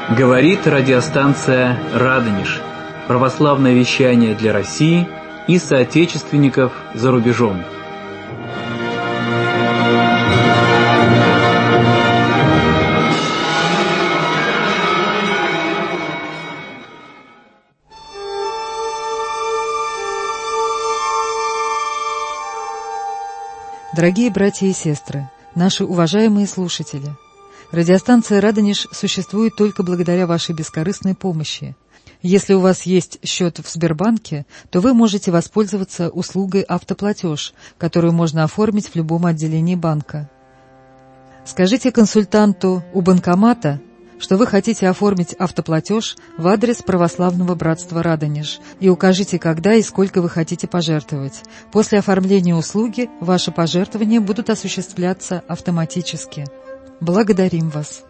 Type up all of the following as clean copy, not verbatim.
Говорит радиостанция «Радонеж». Православное вещание для России и соотечественников за рубежом. Дорогие братья и сестры, наши уважаемые слушатели, радиостанция «Радонеж» существует только благодаря вашей бескорыстной помощи. Если у вас есть счет в Сбербанке, то вы можете воспользоваться услугой «Автоплатеж», которую можно оформить в любом отделении банка. Скажите консультанту у банкомата, что вы хотите оформить автоплатеж в адрес Православного братства «Радонеж», и укажите, когда и сколько вы хотите пожертвовать. После оформления услуги ваши пожертвования будут осуществляться автоматически. Благодарим вас.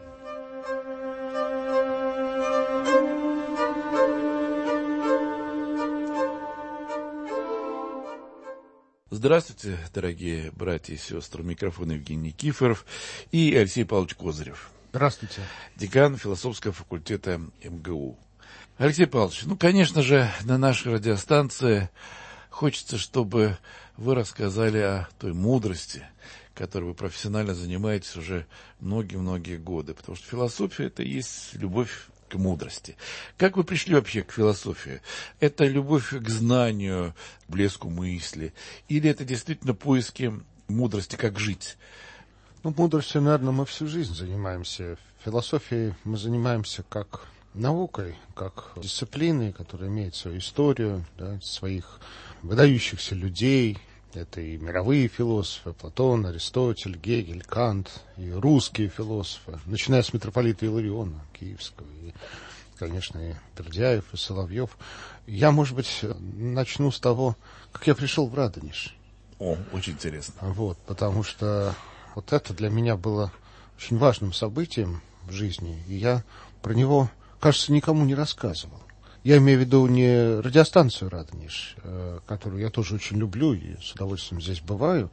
Здравствуйте, дорогие братья и сестры. Микрофон Евгений Никифоров и Алексей Павлович Козырев. Здравствуйте. Декан философского факультета МГУ. Алексей Павлович, конечно же, на нашей радиостанции хочется, чтобы вы рассказали о той мудрости, которой вы профессионально занимаетесь уже многие-многие годы. Потому что философия – это и есть любовь к мудрости. Как вы пришли вообще к философии? Это любовь к знанию, блеску мысли? Или это действительно поиски мудрости, как жить? Мудростью, наверное, мы всю жизнь занимаемся. Философией мы занимаемся как наукой, как дисциплиной, которая имеет свою историю, да, своих выдающихся людей. Это и мировые философы, Платон, Аристотель, Гегель, Кант, и русские философы, начиная с митрополита Илариона Киевского, и, конечно, и Бердяев, и Соловьев. Я, может быть, начну с того, как я пришел в Радонеж. Очень интересно. Потому что это для меня было очень важным событием в жизни, и я про него, кажется, никому не рассказывал. Я имею в виду не радиостанцию «Радонеж», которую я тоже очень люблю и с удовольствием здесь бываю,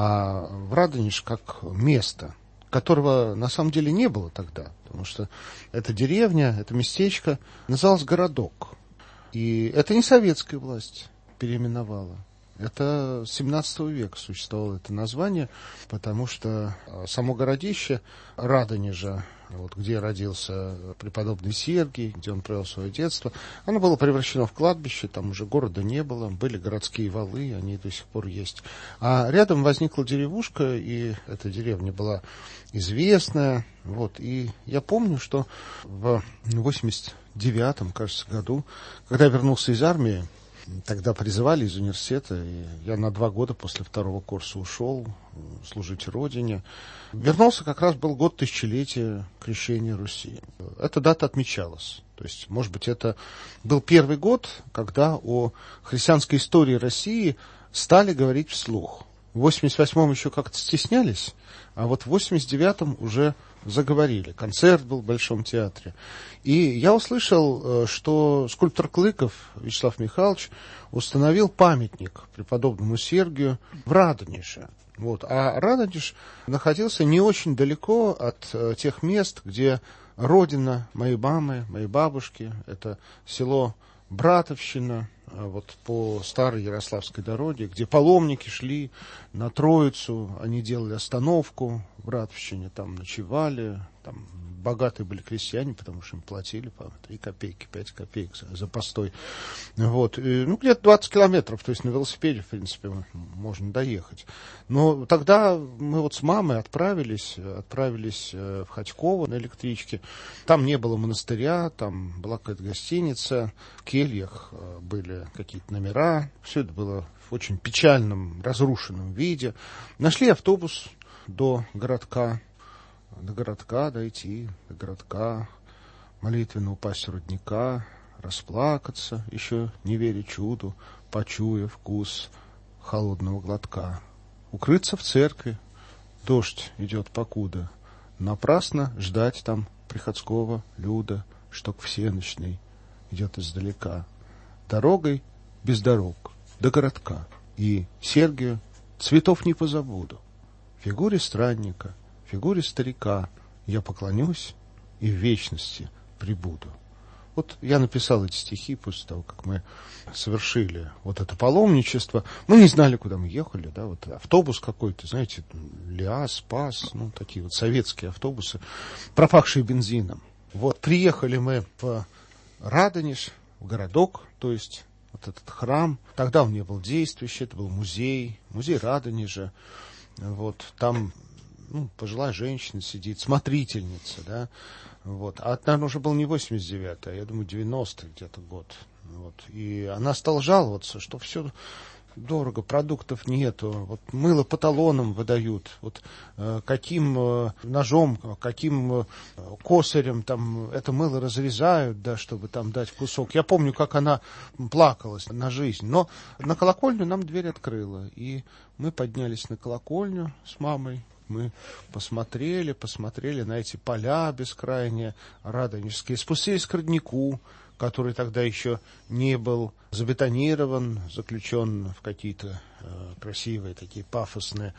а в Радонеж как место, которого на самом деле не было тогда, потому что эта деревня, это местечко называлось Городок. И это не советская власть переименовала. Это с 17 века существовало это название, потому что само городище Радонежа, где родился преподобный Сергий, где он провел свое детство, оно было превращено в кладбище, там уже города не было, были городские валы, они до сих пор есть. А рядом возникла деревушка, и эта деревня была известная. И я помню, что в 89-м, кажется, году, когда я вернулся из армии, тогда призывали из университета, и я на 2 года после 2-го курса ушел служить Родине. Вернулся, как раз был год тысячелетия крещения Руси. Эта дата отмечалась. То есть, может быть, это был первый год, когда о христианской истории России стали говорить вслух. В 88-м еще как-то стеснялись, а в 89-м уже заговорили. Концерт был в Большом театре. И я услышал, что скульптор Клыков Вячеслав Михайлович установил памятник преподобному Сергию в Радонеже. А Радонеж находился не очень далеко от тех мест, где родина моей мамы, моей бабушки. Это село Братовщина, по старой Ярославской дороге, где паломники шли на Троицу, они делали остановку в Братовщине, там ночевали, там богатые были крестьяне, потому что им платили по 3 копейки, 5 копеек за постой. Где-то 20 километров, то есть на велосипеде, в принципе, можно доехать. Но тогда мы с мамой отправились в Хотьково на электричке. Там не было монастыря, там была какая-то гостиница, в кельях были какие-то номера. Все это было в очень печальном, разрушенном виде. Нашли автобус до городка дойти, до городка, молитвенно упасть у родника, расплакаться, еще не веря чуду, почуя вкус холодного глотка. Укрыться в церкви, дождь идет покуда, напрасно ждать там приходского люда, что к всеночной идет издалека. Дорогой без дорог до городка, и Сергию цветов не позабуду. Фигуре странника, фигуре старика я поклонюсь и в вечности прибуду. Вот я написал эти стихи после того, как мы совершили вот это паломничество. Мы не знали, куда мы ехали, да, вот автобус какой-то, знаете, ЛиАЗ, ПАЗ, ну, такие вот советские автобусы, пропахшие бензином. Вот, приехали мы в Радонеж, в городок, то есть вот этот храм. Тогда он не был действующий, это был музей Радонежа. Вот, там, ну, пожилая женщина сидит, смотрительница, да. Вот. А это, наверное, уже был не 89-й, а я думаю, 90-й где-то год. Вот. И она стала жаловаться, что все дорого, продуктов нету, вот мыло по талонам выдают, вот каким ножом, каким косарем там это мыло разрезают, да, чтобы там дать кусок. Я помню, как она плакалась на жизнь, но на колокольню нам дверь открыла, и мы поднялись на колокольню с мамой. Мы посмотрели на эти поля бескрайние, радонежские, спустились к роднику, который тогда еще не был забетонирован, заключен в какие-то красивые, такие пафосные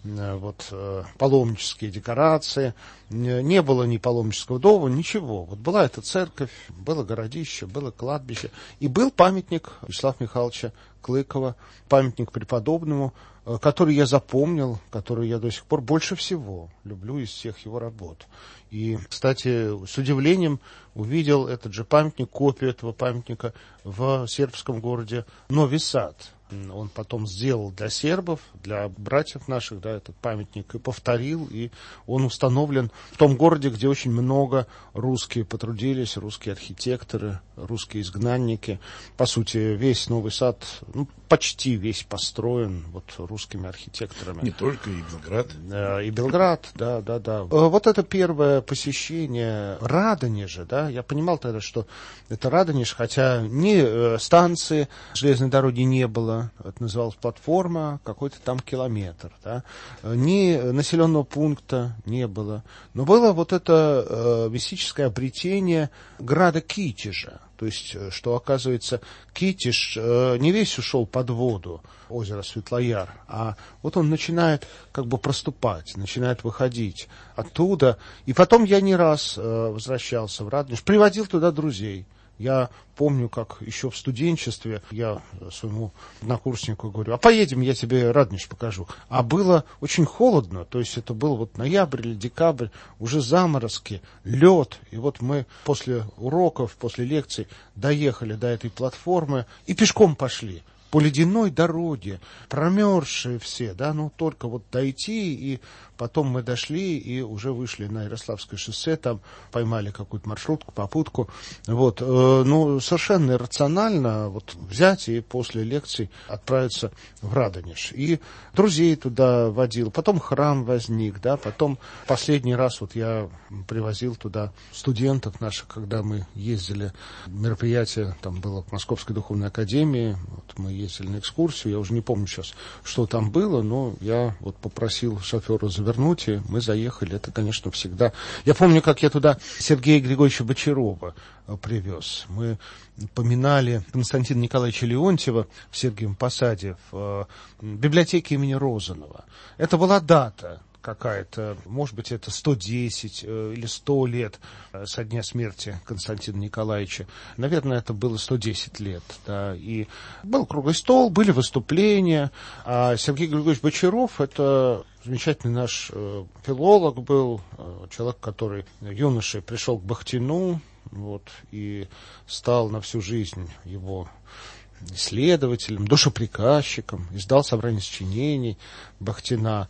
паломнические декорации. Не было ни паломнического дома, ничего. Вот была эта церковь, было городище, было кладбище. И был памятник Вячеслава Михайловича Клыкова, памятник преподобному, который я запомнил, который я до сих пор больше всего люблю из всех его работ. И, кстати, с удивлением увидел этот же памятник, копию этого памятника в сербском городе Нови Сад. Он потом сделал для сербов, для братьев наших, да, этот памятник и повторил, и он установлен в том городе, где очень много русские потрудились, русские архитекторы, русские изгнанники. По сути, весь Новый Сад, ну, почти весь построен вот русскими архитекторами. Не только, и Белград. И Белград, да. Вот это первое посещение Радонежа, да, я понимал тогда, что это Радонеж, хотя ни станции железной дороги не было, это называлась платформа, какой-то там километр, да, ни населенного пункта не было, но было вот это мистическое обретение града Китежа. То есть, что, оказывается, Китеж не весь ушел под воду, озеро Светлояр, а вот он начинает как бы проступать, начинает выходить оттуда. И потом я не раз возвращался в Радонеж, приводил туда друзей. Я помню, как еще в студенчестве я своему однокурснику говорю: а поедем, я тебе Радонеж покажу. А было очень холодно, то есть это был вот ноябрь или декабрь, уже заморозки, лед. И вот мы после уроков, после лекций доехали до этой платформы и пешком пошли по ледяной дороге, промерзшие все, да, ну только вот дойти, и потом мы дошли и уже вышли на Ярославское шоссе, там поймали какую-то маршрутку, попутку, вот, ну, совершенно иррационально вот взять и после лекций отправиться в Радонеж. И друзей туда водил, потом храм возник, да, потом последний раз вот я привозил туда студентов наших, когда мы ездили, мероприятие там было в Московской духовной академии, вот мы ездили на экскурсию, я уже не помню сейчас, что там было, но я вот попросил шофера завернуть, и мы заехали. Это, конечно, всегда... Я помню, как я туда Сергея Григорьевича Бочарова привез. Мы поминали Константина Николаевича Леонтьева в Сергиевом Посаде в библиотеке имени Розанова. Это была дата какая-то, может быть, это 110 или 100 лет со дня смерти Константина Николаевича. Наверное, это было 110 лет. Да. И был круглый стол, были выступления. А Сергей Григорьевич Бочаров — это замечательный наш филолог был, человек, который юношей пришел к Бахтину, вот, и стал на всю жизнь его исследователем, душеприказчиком, издал собрание сочинений Бахтина.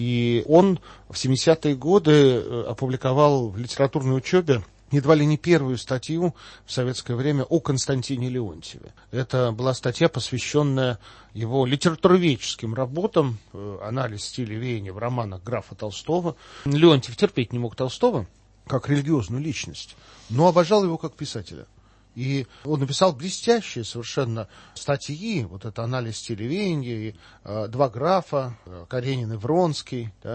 И он в 70-е годы опубликовал в литературной учебе едва ли не первую статью в советское время о Константине Леонтьеве. Это была статья, посвященная его литературоведческим работам, анализ стиля веяния в романах графа Толстого. Леонтьев терпеть не мог Толстого как религиозную личность, но обожал его как писателя. И он написал блестящие совершенно статьи, вот это анализ стиля веяния, и два графа, Каренин и Вронский, да,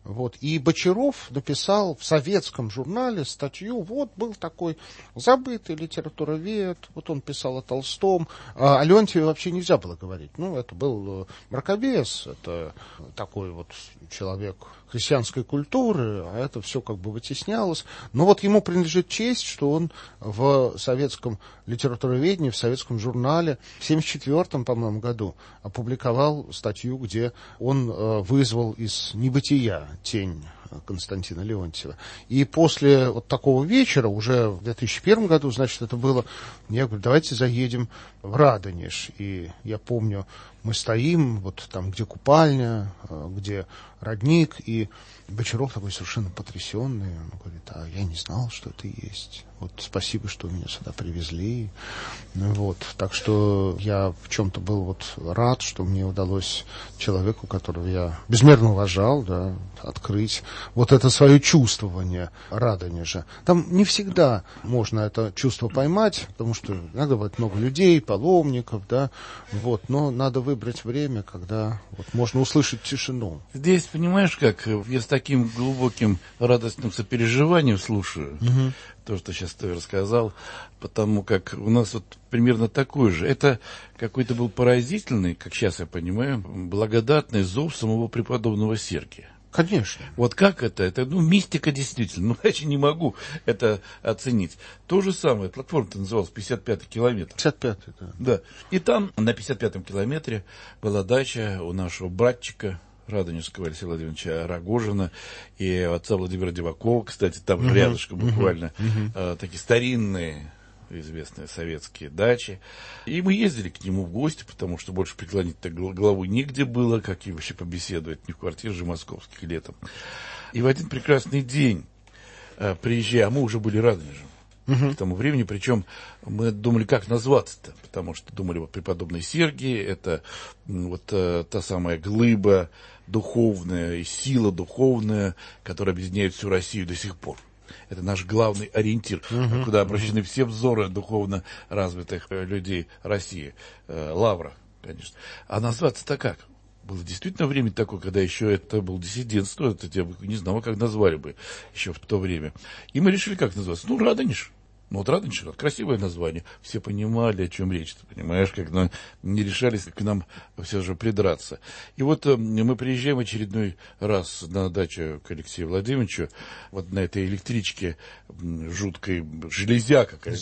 Вот. И Бочаров написал в советском журнале статью, вот был такой забытый литературовед, вот он писал о Толстом. О Леонтьеве вообще нельзя было говорить. Ну, это был мракобес, это такой вот человек христианской культуры, а это все как бы вытеснялось. Но вот ему принадлежит честь, что он в советском литературоведении, в советском журнале в 1974, по-моему, году опубликовал статью, где он вызвал из небытия тень Константина Леонтьева. И после вот такого вечера, уже в 2001 году, значит, это было, я говорю, давайте заедем в Радонеж. И я помню, мы стоим вот там, где купальня, где родник, и Бочаров такой совершенно потрясенный, он говорит, а я не знал, что это есть. Вот спасибо, что меня сюда привезли. Ну, вот. Так что я в чем-то был вот рад, что мне удалось человеку, которого я безмерно уважал, да, открыть вот это свое чувствование Радонежа. Там не всегда можно это чувство поймать, потому что иногда бывает много людей, паломников, да, вот, но надо выбрать время, когда вот можно услышать тишину. Здесь, понимаешь, как я с таким глубоким радостным сопереживанием слушаю то, что сейчас ты рассказал, потому как у нас вот примерно такой же. Это какой-то был поразительный, как сейчас я понимаю, благодатный зов самого преподобного Сергия. Конечно. Вот как это? Это, мистика действительно. Иначе не могу это оценить. То же самое, платформа-то называлась 55-й километр. 55-й, да. Да. И там на 55-м километре была дача у нашего братчика Радонежского Алексея Владимировича Рогожина и отца Владимира Дивакова, кстати, там же рядышком буквально, такие старинные, известные советские дачи. И мы ездили к нему в гости, потому что больше преклонить-то голову нигде было, как и вообще побеседовать, не в квартире же московских летом. И в один прекрасный день, приезжая, а мы уже были Радонежем к тому времени, причем мы думали, как назваться-то, потому что думали, вот преподобный Сергий, это вот та самая глыба духовная и сила духовная, которая объединяет всю Россию до сих пор. Это наш главный ориентир, куда обращены все взоры духовно развитых людей России. Лавра, конечно. А назваться-то как? Было действительно время такое, когда еще это было диссидентство, это я не знал, как назвали бы еще в то время. И мы решили, как называться? Радонеж. Вот Радонеж, красивое название. Все понимали, о чем речь, ты понимаешь, как не решались к нам все же придраться. И вот мы приезжаем очередной раз на дачу к Алексею Владимировичу, вот на этой электричке жуткой, железяка какая-то.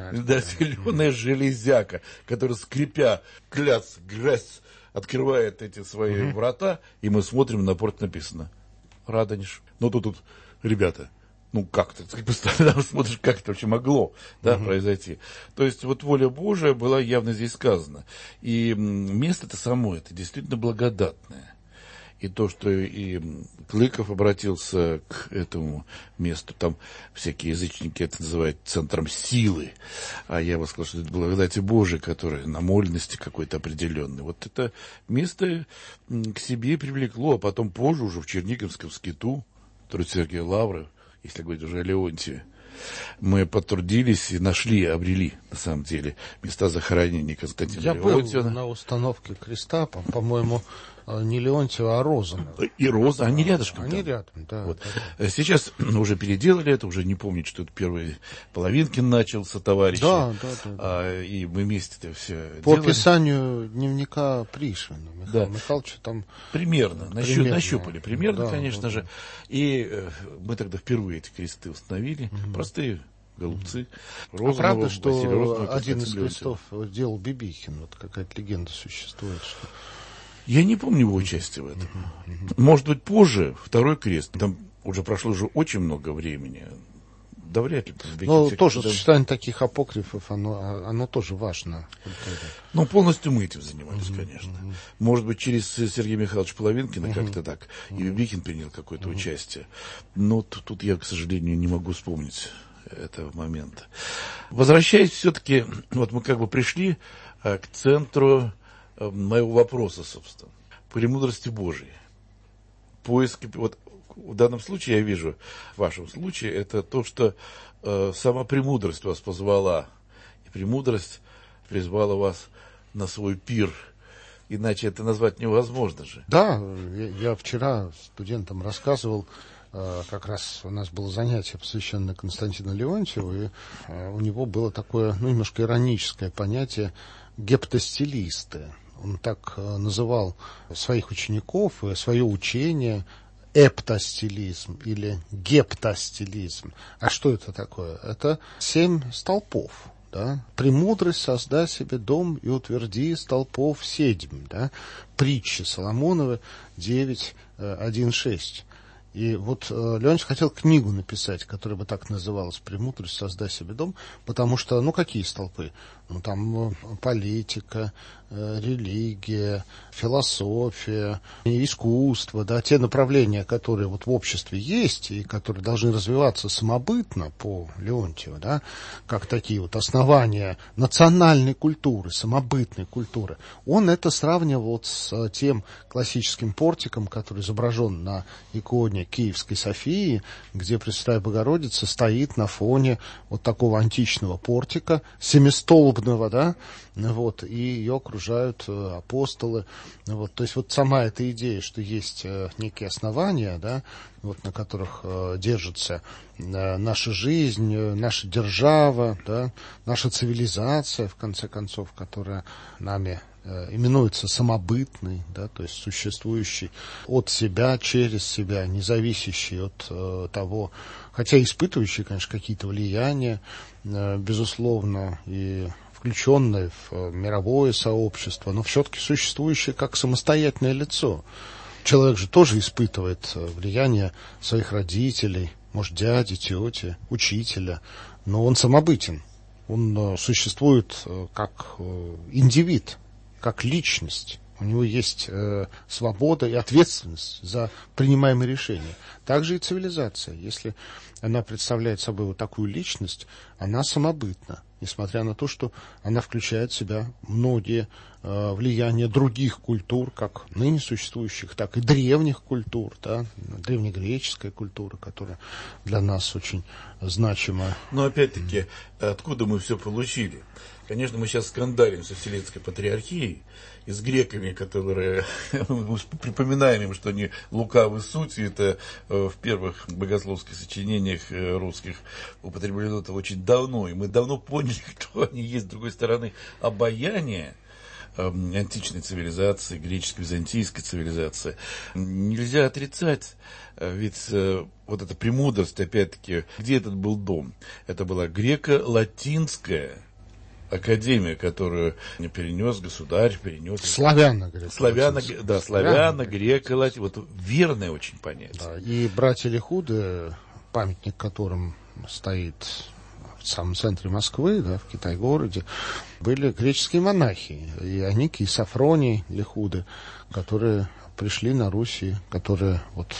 Зеленая железяка, которая, скрипя, грязь, открывает эти свои врата, и мы смотрим, на порт написано Радонеж. Ну, тут ребята, как-то, постоянно смотришь, как это вообще могло произойти. То есть, вот воля Божия была явно здесь сказана. И место-то само, это действительно благодатное. И то, что и Клыков обратился к этому месту, там всякие язычники это называют центром силы, а я бы сказал, что это благодати Божией, которая намоленности какой-то определенной. Вот это место к себе привлекло, а потом позже уже в Черниговском скиту, труд Сергия Лавры, если говорить уже о Леонтьеве, мы потрудились и обрели, на самом деле, места захоронения Константина Леонтьева. Я был на установке креста, по-моему, не Леонтьева, а Розана. И Роза, они рядышком. Они рядом, да, вот. Да. Сейчас уже переделали это, уже не помню, что это первый Половинкин начался, товарищи. Да. И мы вместе это все По делали. описанию дневника Пришвина Михаила Михайловича там... Примерно. Нащупали примерно, да, конечно же. И мы тогда впервые эти кресты установили. Простые голубцы. Правда, что один из крестов делал Бибихин? Вот какая-то легенда существует, что... Я не помню его участия в этом. Может быть, позже второй крест. Там уже прошло очень много времени. Да вряд ли. Но тоже существование таких апокрифов, оно тоже важно. Полностью мы этим занимались, конечно. Может быть, через Сергея Михайловича Половинкина как-то так. И Бибихин принял какое-то участие. Но тут я, к сожалению, не могу вспомнить этого момента. Возвращаясь все-таки, вот мы как бы пришли к центру моего вопроса, собственно. Премудрости Божией. Поиски, вот в данном случае я вижу, в вашем случае, это то, что сама премудрость вас позвала, и премудрость призвала вас на свой пир Иначе это назвать невозможно же. Да, я вчера студентам рассказывал, как раз у нас было занятие, посвященное Константину Леонтьеву, и у него было такое, немножко ироническое понятие гептостилисты. Он так называл своих учеников и свое учение эптостилизм или гептостилизм. А что это такое? Это 7 столпов. Да? «Премудрость создай себе дом и утверди столпов 7». Да? Притчи Соломоновы 9:1-6. И вот Леонтьев хотел книгу написать, которая бы так называлась «Премудрость создай себе дом», потому что, какие столпы? Там политика, религия, философия, искусство, да, те направления, которые вот в обществе есть и которые должны развиваться самобытно по Леонтьеву, да, как такие вот основания национальной культуры, самобытной культуры. Он это сравнивал вот с тем классическим портиком, который изображен на иконе Киевской Софии, где Пресвятая Богородица стоит на фоне вот такого античного портика, семистолбного, да, вот, и ее окружают апостолы. Вот, то есть вот сама эта идея, что есть некие основания, да, вот, на которых держится наша жизнь, наша держава, да, наша цивилизация, в конце концов, которая нами именуется самобытной, да, то есть существующий от себя, через себя, не зависящий от того, хотя испытывающий, конечно, какие-то влияния, безусловно, и включенное в мировое сообщество, но все-таки существующее как самостоятельное лицо. Человек же тоже испытывает влияние своих родителей, может, дяди, тети, учителя, но он самобытен. Он существует как индивид, как личность. У него есть свобода и ответственность за принимаемые решения. Также и цивилизация. Если она представляет собой вот такую личность, она самобытна, несмотря на то, что она включает в себя многие влияния других культур, как ныне существующих, так и древних культур, да, древнегреческая культура, которая для нас очень значима. Но опять-таки, откуда мы все получили? Конечно, мы сейчас скандалим со Вселенской Патриархией и с греками, которые мы припоминаем им, что они лукавы суть, и это в первых богословских сочинениях русских употреблено это очень давно, и мы давно поняли, кто они есть. С другой стороны, обаяние античной цивилизации, греческо-византийской цивилизации нельзя отрицать, ведь вот эта премудрость, опять-таки, где этот был дом? Это была греко-латинская академия, которую перенес государь, перенес... Славяно, говорят. Славяно, греко, латин. Вот верное очень понятие. Да, и братья Лихуды, памятник которым стоит в самом центре Москвы, да, в Китай-городе, были греческие монахи. И они, Софроний Лихуды, которые пришли на Русь, и которые вот...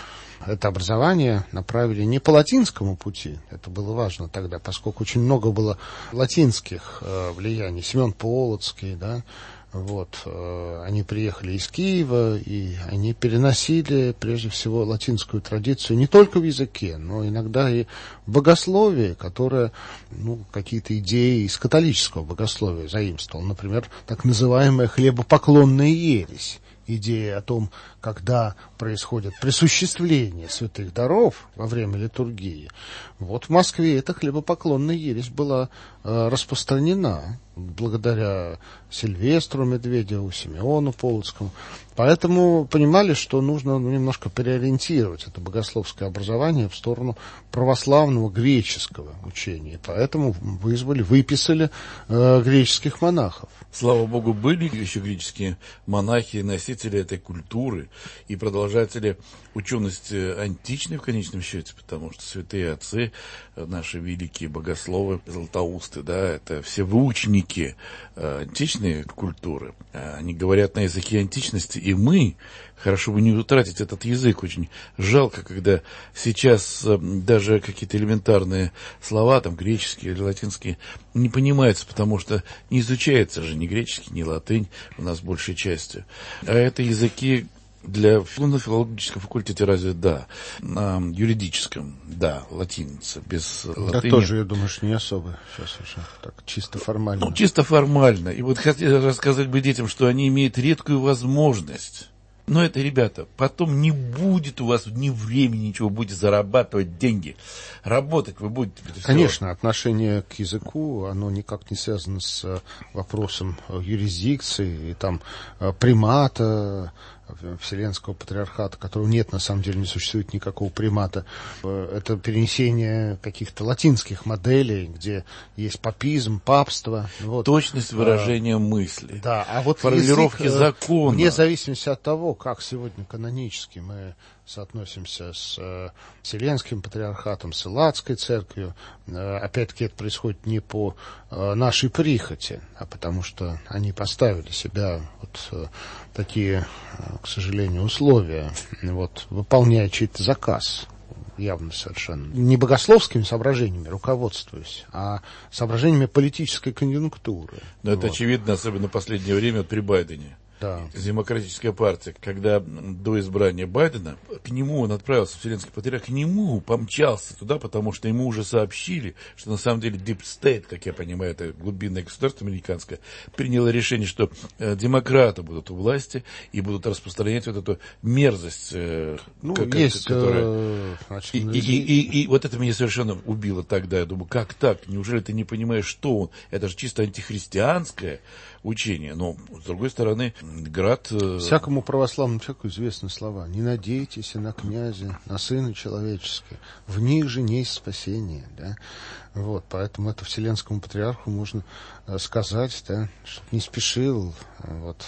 это образование направили не по латинскому пути, это было важно тогда, поскольку очень много было латинских влияний. Семен Полоцкий, да, вот, они приехали из Киева, и они переносили, прежде всего, латинскую традицию не только в языке, но иногда и в богословии, которое, какие-то идеи из католического богословия заимствовал. Например, так называемая хлебопоклонная ересь. Идея о том, когда происходит присуществление святых даров во время литургии. Вот в Москве эта хлебопоклонная ересь была распространена благодаря Сильвестру Медведеву, Симеону Полоцкому. Поэтому понимали, что нужно немножко переориентировать это богословское образование в сторону православного греческого учения. Поэтому выписали греческих монахов. Слава Богу, были еще греческие монахи, носители этой культуры и продолжатели учености античной в конечном счете, потому что святые отцы, наши великие богословы, златоусты, да, это все выученики античной культуры. Они говорят на языке античности, и мы, хорошо бы не утратить этот язык. Очень жалко, когда сейчас даже какие-то элементарные слова, там, греческие или латинские, не понимаются, потому что не изучается же ни греческий, ни латынь у нас большей частью. А это языки Для на филологическом факультете разве да, на юридическом, да, латиница, без латыни. Да тоже, я думаю, что не особо сейчас уже так чисто формально. Ну, чисто формально. И вот хотел рассказать бы детям, что они имеют редкую возможность. Но это, ребята, потом не будет у вас ни времени, ничего, будете зарабатывать деньги. Работать вы будете. Конечно, отношение к языку, оно никак не связано с вопросом юрисдикции и там примата Вселенского патриархата, которого нет, на самом деле не существует никакого примата. Это перенесение каких-то латинских моделей, где есть папизм, папство. Вот. Точность выражения мысли. Да, а вот формулировки язык, закона. Вне зависимости от того, как сегодня канонически мы соотносимся с Вселенским патриархатом, с Элладской церковью, опять-таки это происходит не по нашей прихоти, а потому что они поставили себя вот такие, к сожалению, условия, вот, выполняя чей-то заказ. Явно совершенно. Не богословскими соображениями руководствуюсь, а соображениями политической конъюнктуры. Но это очевидно, особенно в последнее время вот при Байдене. Да. Демократическая партия, когда до избрания Байдена, к нему он отправился, Вселенский патриарх, к нему помчался туда, потому что ему уже сообщили, что на самом деле Deep State, как я понимаю, это глубинное государство американское, приняло решение, что демократы будут у власти и будут распространять вот эту мерзость, которая... Значит, и вот это меня совершенно убило тогда. Я думаю, как так? Неужели ты не понимаешь, что он? Это же чисто антихристианское учение. Но, с другой стороны, Град... Всякому православному человеку известны слова. Не надейтесь на князя, на сына человеческого. В них же есть спасение. Да? Вот, поэтому это Вселенскому патриарху можно сказать, да, чтобы не спешил. Вот,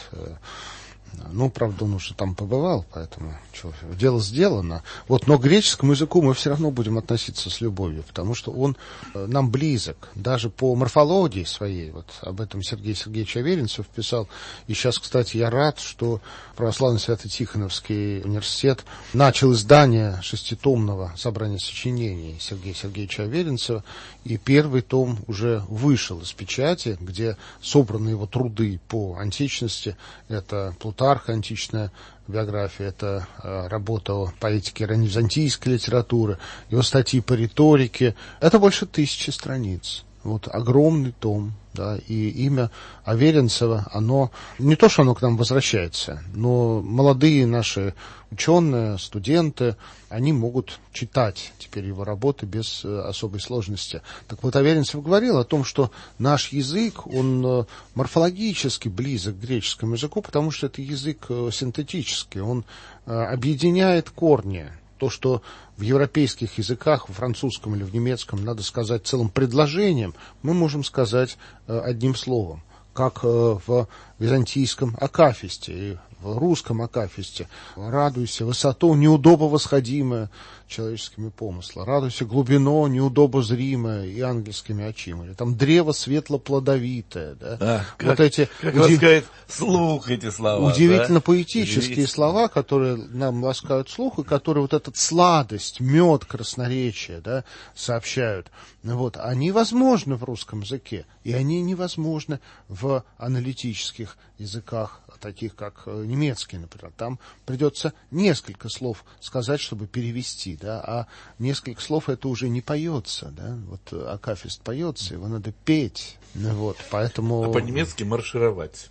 ну, правда, он уже там побывал, поэтому дело сделано. Вот, но к греческому языку мы все равно будем относиться с любовью, потому что он нам близок. Даже по морфологии своей, вот об этом Сергей Сергеевич Аверинцев писал. И сейчас, кстати, я рад, что Православный Свято-Тихоновский университет начал издание 6-томного собрания сочинений Сергея Сергеевича Аверинцева, и первый том уже вышел из печати, где собраны его труды по античности. Это Плутарх, античная биография, это работа о поэтике ранневизантийской литературы, его статьи по риторике. Это больше 1000 страниц. Вот огромный том, да, и имя Аверинцева, оно не то, что оно к нам возвращается, но молодые наши ученые, студенты, они могут читать теперь его работы без особой сложности. Так вот, Аверинцев говорил о том, что наш язык, он морфологически близок к греческому языку, потому что это язык синтетический, он объединяет корни. То, что в европейских языках, в французском или в немецком, надо сказать целым предложением, мы можем сказать одним словом. Как в византийском акафисте и в русском акафисте. Радуйся, высоту неудобо восходимое человеческими помыслами. Радуйся, глубино неудобо зримое и ангельскими очима. Или там древо светло-плодовитое. Да? Вот эти, как ласкает слух эти слова. Удивительно да? поэтические слова, которые нам ласкают слух, и которые вот эту сладость, мед, красноречие, да, сообщают. Вот, они возможны в русском языке, и они невозможны в аналитических языках, таких как немецкий, например. Там придется несколько слов сказать, чтобы перевести, да, а несколько слов это уже не поется, да. Вот акафист поется, его надо петь, вот, поэтому... А по-немецки маршировать.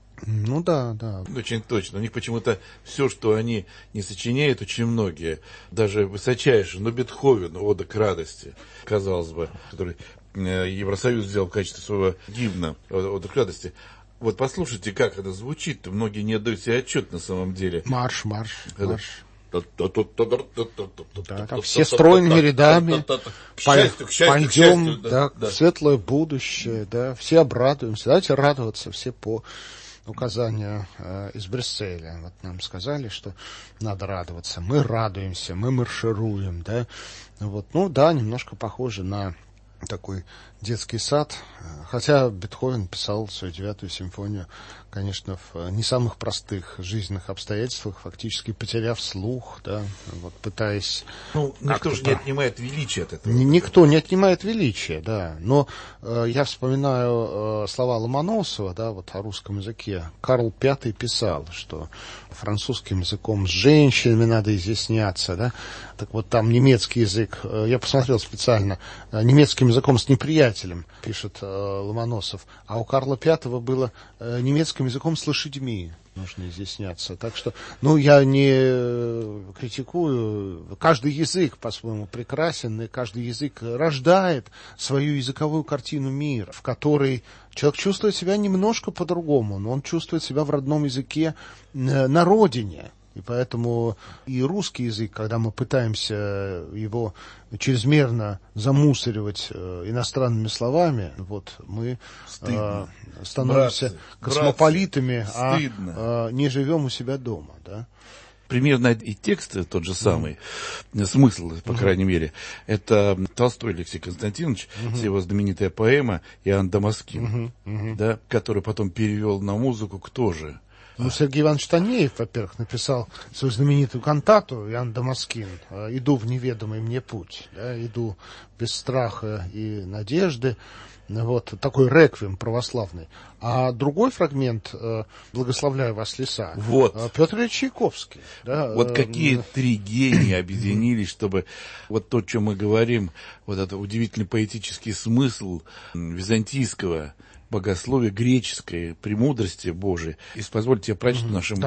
Ну да, да. Очень точно. У них почему-то все, что они не сочиняют, очень многие, даже высочайшие, но Бетховен, «Ода к радости», казалось бы, который Евросоюз сделал в качестве своего гимна «Ода к радости». Вот послушайте, как это звучит. Многие не отдают себе отчет на самом деле. Марш. Да, там все стройными рядами пойдем в светлое будущее, да, все обрадуемся. Давайте радоваться все по указанию из Брюсселя. Вот нам сказали, что надо радоваться. Мы радуемся, мы маршируем, да. Вот, ну да, немножко похоже на такой детский сад. Хотя Бетховен писал свою 9-ю симфонию, конечно, в не самых простых жизненных обстоятельствах, фактически потеряв слух, да, вот пытаясь... Ну, никто же не отнимает величия от этого. Никто не отнимает величия, да. Но я вспоминаю слова Ломоносова, да, вот о русском языке. Карл V писал, что французским языком с женщинами надо изъясняться, да. Так вот там немецкий язык, я посмотрел специально, немецким языком с неприятелем, пишет Ломоносов, а у Карла V было немецким языком с лошадьми нужно изъясняться. Так что, ну, я не критикую. Каждый язык по-своему прекрасен, и каждый язык рождает свою языковую картину мира, в которой человек чувствует себя немножко по-другому, но он чувствует себя в родном языке на родине. И поэтому и русский язык, когда мы пытаемся его чрезмерно замусоривать иностранными словами, вот мы становимся космополитами, а не живем у себя дома, да? Примерно и текст тот же самый, смысл, по крайней мере. Это Толстой Алексей Константинович, его знаменитая поэма «Иоанн Дамаскин», да, который потом перевел на музыку кто же? Ну, Сергей Иванович Танеев, во-первых, написал свою знаменитую кантату «Иоанн Дамаскин», «Иду в неведомый мне путь», да, «Иду без страха и надежды», вот, такой реквием православный. А другой фрагмент «Благословляю вас, леса», вот. Петр Ильич Чайковский. Да, вот какие три гения объединились, чтобы вот то, о чем мы говорим, вот этот удивительный поэтический смысл византийского богословие греческой премудрости Божией. И позвольте я прочту нашим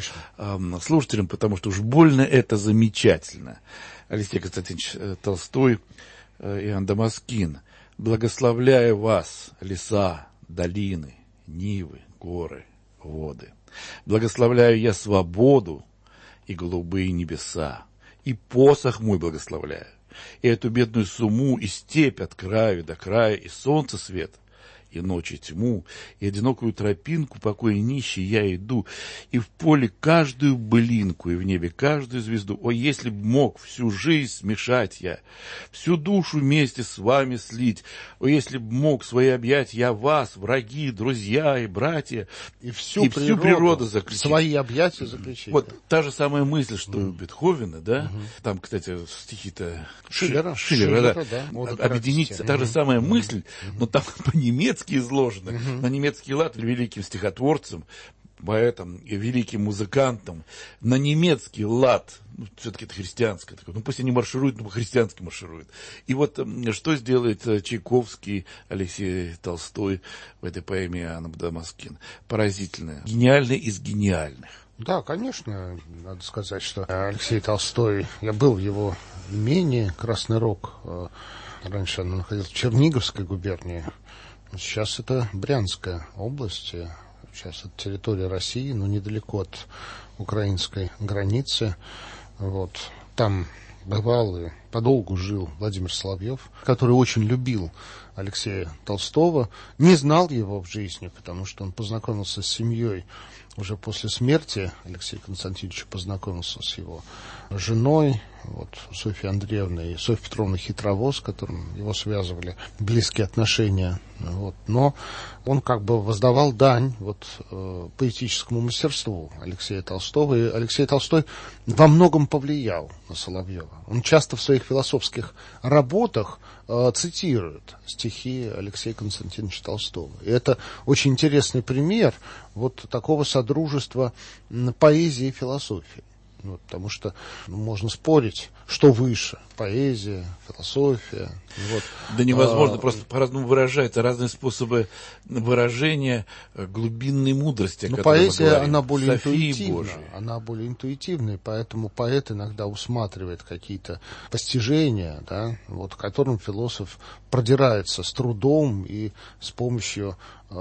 слушателям, потому что уж больно это замечательно. Алексей Константинович Толстой, Иоанн Дамаскин. «Благословляю вас, леса, долины, нивы, горы, воды. Благословляю я свободу и голубые небеса. И посох мой благословляю, и эту бедную сумму, и степь от краю до края, и солнце свет, и ночи тьму, и одинокую тропинку, покоя нищий я иду, и в поле каждую былинку, и в небе каждую звезду. О, если б мог всю жизнь смешать я, всю душу вместе с вами слить, о, если б мог свои объятия я вас, враги, друзья и братья, и всю природу заключить. Свои объятия заключить. Вот та же самая мысль, что у Бетховена, да, там, кстати, стихи-то Шиллера, да, объединить, та же самая мысль, но там по-немецки изложено, на немецкий лад великим стихотворцем, поэтом и великим музыкантом, на немецкий лад, ну, все-таки это христианское такое, ну пусть они маршируют, но по-христиански маршируют. И вот что сделает Чайковский, Алексей Толстой в этой поэме Иоанн Дамаскин? Поразительно. Гениальный из гениальных. Да, конечно, надо сказать, что Алексей Толстой, я был в его имении Красный Рог, раньше он находился в Черниговской губернии, сейчас это Брянская область, сейчас это территория России, но недалеко от украинской границы. Вот. Там бывал и подолгу жил Владимир Соловьев, который очень любил Алексея Толстого, не знал его в жизни, потому что он познакомился с семьей уже после смерти Алексея Константиновича, познакомился с его женой, вот, Софьей Андреевной и Софьей Петровной Хитровоз, с которым его связывали близкие отношения. Вот. Но он как бы воздавал дань вот, поэтическому мастерству Алексея Толстого. И Алексей Толстой во многом повлиял на Соловьева. Он часто в своих философских работах цитирует стихи Алексея Константиновича Толстого. И это очень интересный пример вот такого содружества поэзии и философии. Вот, потому что можно спорить, что выше, поэзия, философия. Вот. Да невозможно, просто по-разному выражается, разные способы выражения глубинной мудрости. Но поэзия, она более интуитивна, она более интуитивная, поэтому поэт иногда усматривает какие-то постижения, да, вот, к которым философ продирается с трудом и с помощью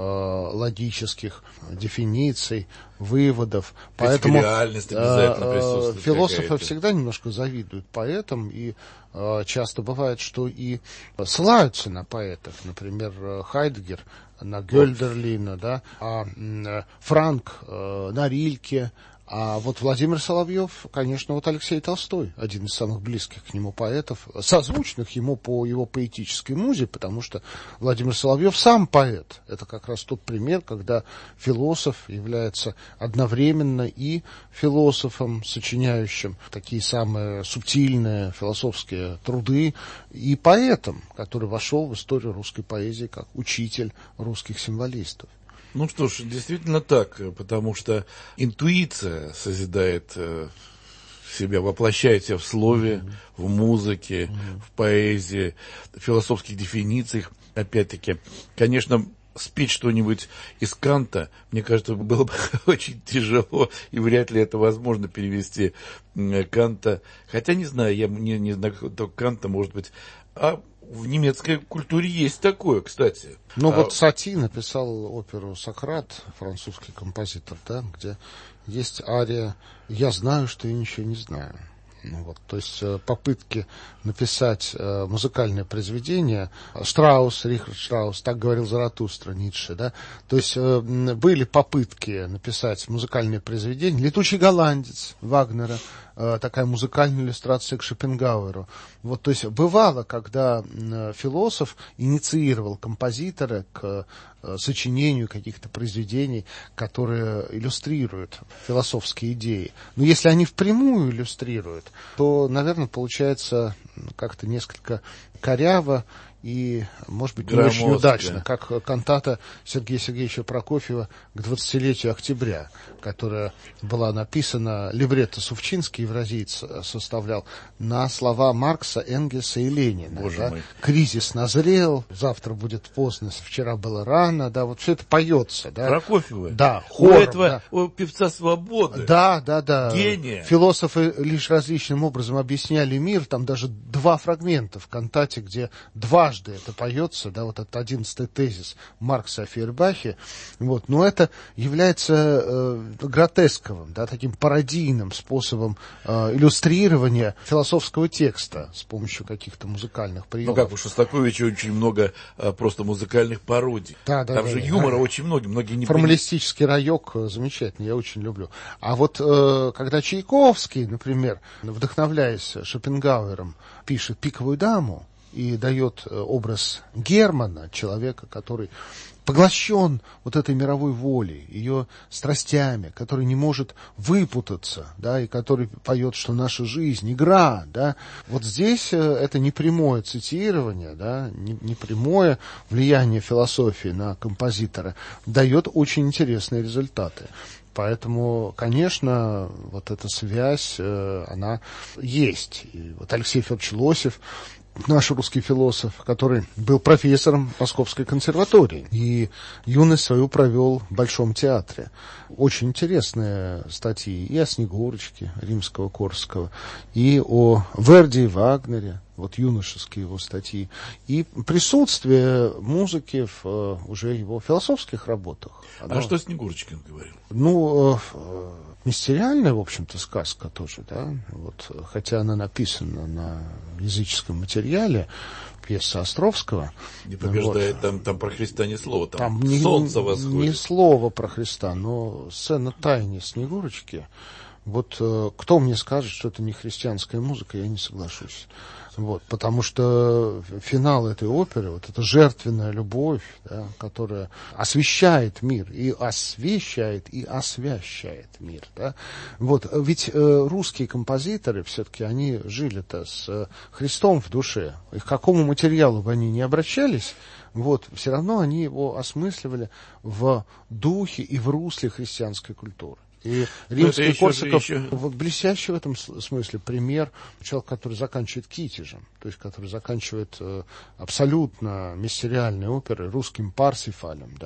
логических дефиниций, выводов. Поэтому философы всегда немножко завидуют поэтам, и часто бывает, что и ссылаются на поэтов. Например, Хайдеггер на Гёльдерлина, да, а Франк на Рильке, А вот Владимир Соловьев, конечно, вот Алексей Толстой, один из самых близких к нему поэтов, созвучных ему по его поэтической музе, потому что Владимир Соловьев сам поэт. Это как раз тот пример, когда философ является одновременно и философом, сочиняющим такие самые субтильные философские труды, и поэтом, который вошел в историю русской поэзии как учитель русских символистов. Ну что ж, действительно так, потому что интуиция созидает себя, воплощает себя в слове, в музыке, в поэзии, в философских дефинициях. Опять-таки, конечно, спеть что-нибудь из Канта, мне кажется, было бы очень тяжело, и вряд ли это возможно перевести Канта. Хотя, не знаю, я не знаю только Канта, может быть, а в немецкой культуре есть такое, кстати. Ну вот Сати написал оперу «Сократ», французский композитор, да, где есть ария «Я знаю, что я ничего не знаю». Ну, вот, то есть попытки написать музыкальное произведение, Рихард Штраус, так говорил Заратустра, Ницше, да, то есть были попытки написать музыкальное произведение, «Летучий голландец» Вагнера, такая музыкальная иллюстрация к Шопенгауэру. Вот, то есть бывало, когда философ инициировал композитора к сочинению каких-то произведений, которые иллюстрируют философские идеи. Но если они впрямую иллюстрируют, то, наверное, получается как-то несколько коряво и, может быть, не очень удачно, как кантата Сергея Сергеевича Прокофьева к 20-летию октября, которая была написана, либретто Сувчинский, евразиец, составлял, на слова Маркса, Энгельса и Ленина. Да? «Кризис назрел, завтра будет поздно, вчера было рано», да, вот все это поется. Да? Прокофьева? Да, хором, у этого да. У певца свободы. Да. Гения. Философы лишь различным образом объясняли мир, там даже 2 фрагмента в кантате, где дважды это поется, да, вот этот 11-й тезис Маркса о Фейербахе, вот, но это является гротесковым, да, таким пародийным способом иллюстрирования философского текста с помощью каких-то музыкальных приемов. Ну, как у Шостаковича очень много просто музыкальных пародий. Там же юмора очень много, многие не формалистический раек замечательный, я очень люблю. А вот когда Чайковский, например, вдохновляясь Шопенгауэром, пишет «Пиковую даму», и дает образ Германа, человека, который поглощен вот этой мировой волей, ее страстями, который не может выпутаться, да, и который поет, что наша жизнь — игра, да. Вот здесь это непрямое цитирование, да, непрямое влияние философии на композитора дает очень интересные результаты. Поэтому, конечно, вот эта связь, она есть. И вот Алексей Федорович Лосев, наш русский философ, который был профессором Московской консерватории и юность свою провел в Большом театре. Очень интересные статьи и о Снегурочке Римского-Корсакова, и о Верди и Вагнере, вот юношеские его статьи, и присутствие музыки в уже его философских работах. А что Снегурочкин говорил? Ну, мистериальная, в общем-то, сказка тоже, да, вот, хотя она написана на языческом материале, пьеса Островского. Не побеждает, вот. там про Христа ни слова, там не, солнце восходит. Ни слова про Христа, но сцена тайны Снегурочки, вот кто мне скажет, что это не христианская музыка, я не соглашусь. Вот, потому что финал этой оперы, вот эта жертвенная любовь, да, которая освещает мир, и освещает, и освящает мир. Да. Вот, ведь русские композиторы все-таки, они жили-то с Христом в душе. И к какому материалу бы они ни обращались, вот, все равно они его осмысливали в духе и в русле христианской культуры. И Римский-Корсаков вот блестящий в этом смысле пример, человек, который заканчивает Китежем, то есть который заканчивает абсолютно мистериальные оперы русским Парсифалем.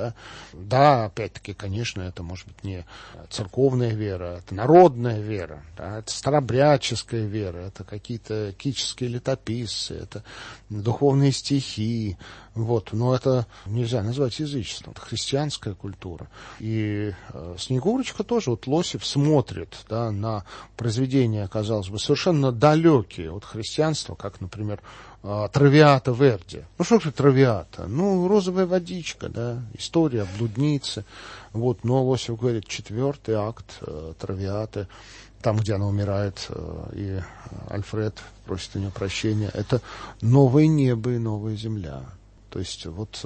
Да, опять-таки, конечно, это может быть не церковная вера, это народная вера, да, это старобрядческая вера, это какие-то китческие летописцы, это духовные стихи. Вот, но это нельзя назвать язычеством, это христианская культура. И Снегурочка тоже, вот Лосев смотрит, да, на произведения, казалось бы, совершенно далекие от христианства, как, например, Травиата Верди. Ну, что же Травиата? Ну, розовая водичка, да, история блудницы. Вот, но Лосев говорит, 4-й акт Травиаты, там, где она умирает, и Альфред просит у нее прощения, это новое небо и новая земля. То есть вот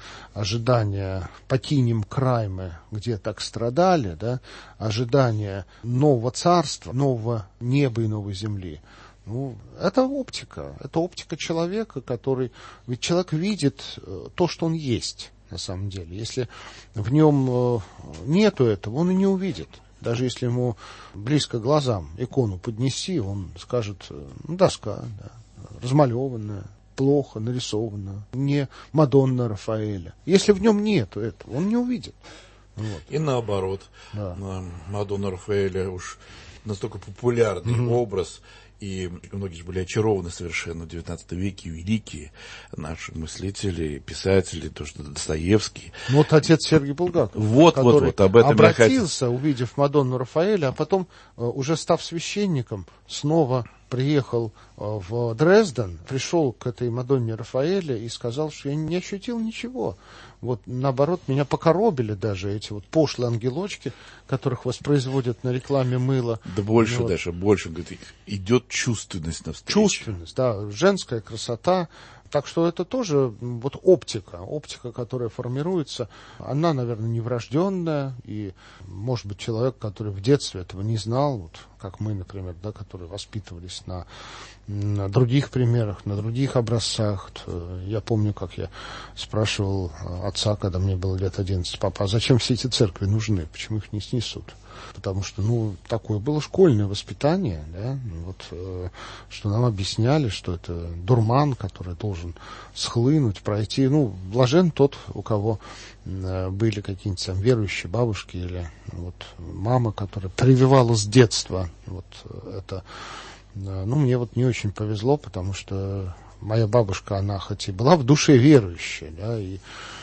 ожидание «покинем край мы, где так страдали», да, ожидание нового царства, нового неба и новой земли. Ну, это оптика человека, который... Ведь человек видит то, что он есть на самом деле. Если в нем нету этого, он и не увидит. Даже если ему близко к глазам икону поднести, он скажет, ну, доска, да, размалеванная, плохо нарисовано, не Мадонна Рафаэля. Если в нем нет этого, он не увидит. Вот. И наоборот, да. Мадонна Рафаэля уж настолько популярный образ, и многие были очарованы совершенно в XIX веке, великие наши мыслители, писатели, то, что Достоевский. Ну, вот отец Сергий Булгаков, который об этом обратился, увидев Мадонну Рафаэля, а потом, уже став священником, снова приехал в Дрезден, пришел к этой Мадонне Рафаэля и сказал, что я не ощутил ничего. Вот, наоборот, меня покоробили даже эти вот пошлые ангелочки, которых воспроизводят на рекламе мыла. Да больше вот. даже, больше, говорит, идет чувственность навстречу. Чувственность, да, женская красота. Так что это тоже вот оптика, которая формируется, она, наверное, не врожденная, и, может быть, человек, который в детстве этого не знал, вот как мы, например, да, которые воспитывались на других примерах, на других образцах. Я помню, как я спрашивал отца, когда мне было лет 11, папа, а зачем все эти церкви нужны, почему их не снесут? Потому что, ну, такое было школьное воспитание, да, вот, что нам объясняли, что это дурман, который должен схлынуть, пройти. Ну, блажен тот, у кого были какие-нибудь там верующие бабушки или вот мама, которая прививала с детства вот это. Ну, мне вот не очень повезло, потому что моя бабушка, она хоть и была в душе верующая, да, и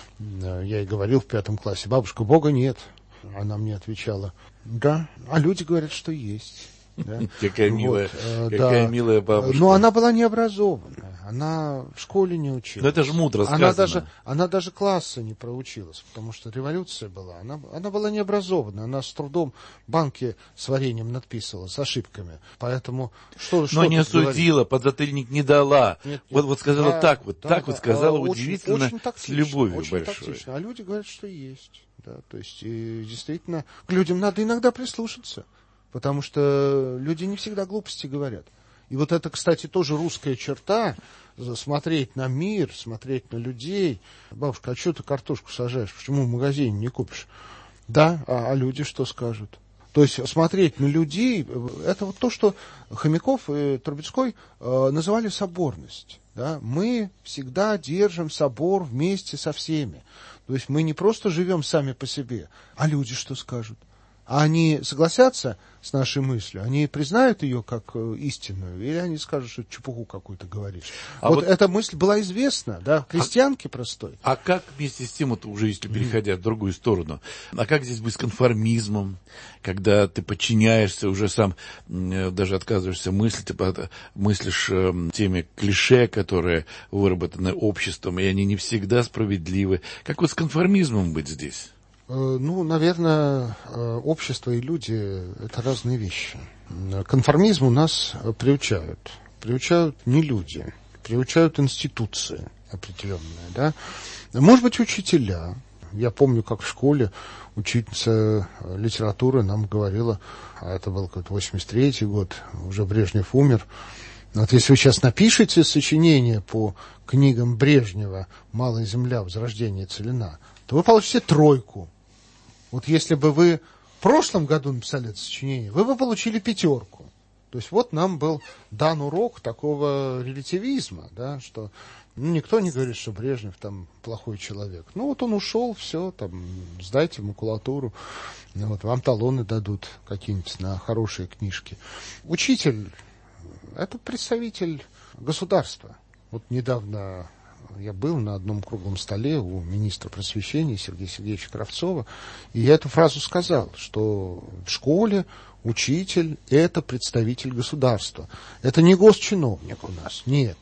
я ей говорил в 5 классе, бабушка, Бога нет. Она мне отвечала, да, а люди говорят, что есть. Да? Какая милая бабушка. Но она была необразованная, она в школе не училась. Но это же мудро сказано. Она даже класса не проучилась, потому что революция была. Она была необразованная, она с трудом банки с вареньем надписывала, с ошибками. Поэтому но не осудила, подзатыльник не дала. Нет, вот сказала да, так вот, сказала удивительно, очень тактично, с любовью очень большой. Тактично. А люди говорят, что есть. Да, то есть, и действительно, к людям надо иногда прислушаться. Потому что люди не всегда глупости говорят. И вот это, кстати, тоже русская черта, смотреть на мир, смотреть на людей. Бабушка, а что ты картошку сажаешь? Почему в магазине не купишь? Да, а люди что скажут? То есть смотреть на людей, это вот то, что Хомяков и Трубецкой называли соборность. Да? Мы всегда держим собор вместе со всеми. То есть мы не просто живем сами по себе, а люди что скажут? А они согласятся с нашей мыслью, они признают ее как истинную, или они скажут, что чепуху какую-то говоришь. Вот эта мысль была известна, да, крестьянке простой. А как вместе с тем, вот уже если переходя в другую сторону, а как здесь быть с конформизмом, когда ты подчиняешься, уже сам даже отказываешься мыслить, мыслишь теми клише, которые выработаны обществом, и они не всегда справедливы. Как вот с конформизмом быть здесь? Ну, наверное, общество и люди – это разные вещи. Конформизму нас приучают. Приучают не люди, приучают институции определенные. Да? Может быть, учителя. Я помню, как в школе учительница литературы нам говорила, а это был какой-то 83-й год, уже Брежнев умер. Вот если вы сейчас напишете сочинение по книгам Брежнева «Малая земля. Возрождение Целина», то вы получите 3. Вот если бы вы в прошлом году написали это сочинение, вы бы получили 5. То есть вот нам был дан урок такого релятивизма, да, что никто не говорит, что Брежнев там плохой человек. Ну вот он ушел, все, там, сдайте макулатуру, вот, вам талоны дадут какие-нибудь на хорошие книжки. Учитель – это представитель государства. Вот недавно я был на одном круглом столе у министра просвещения Сергея Сергеевича Кравцова, и я эту фразу сказал, что в школе учитель – это представитель государства. Это не госчиновник у нас, нет.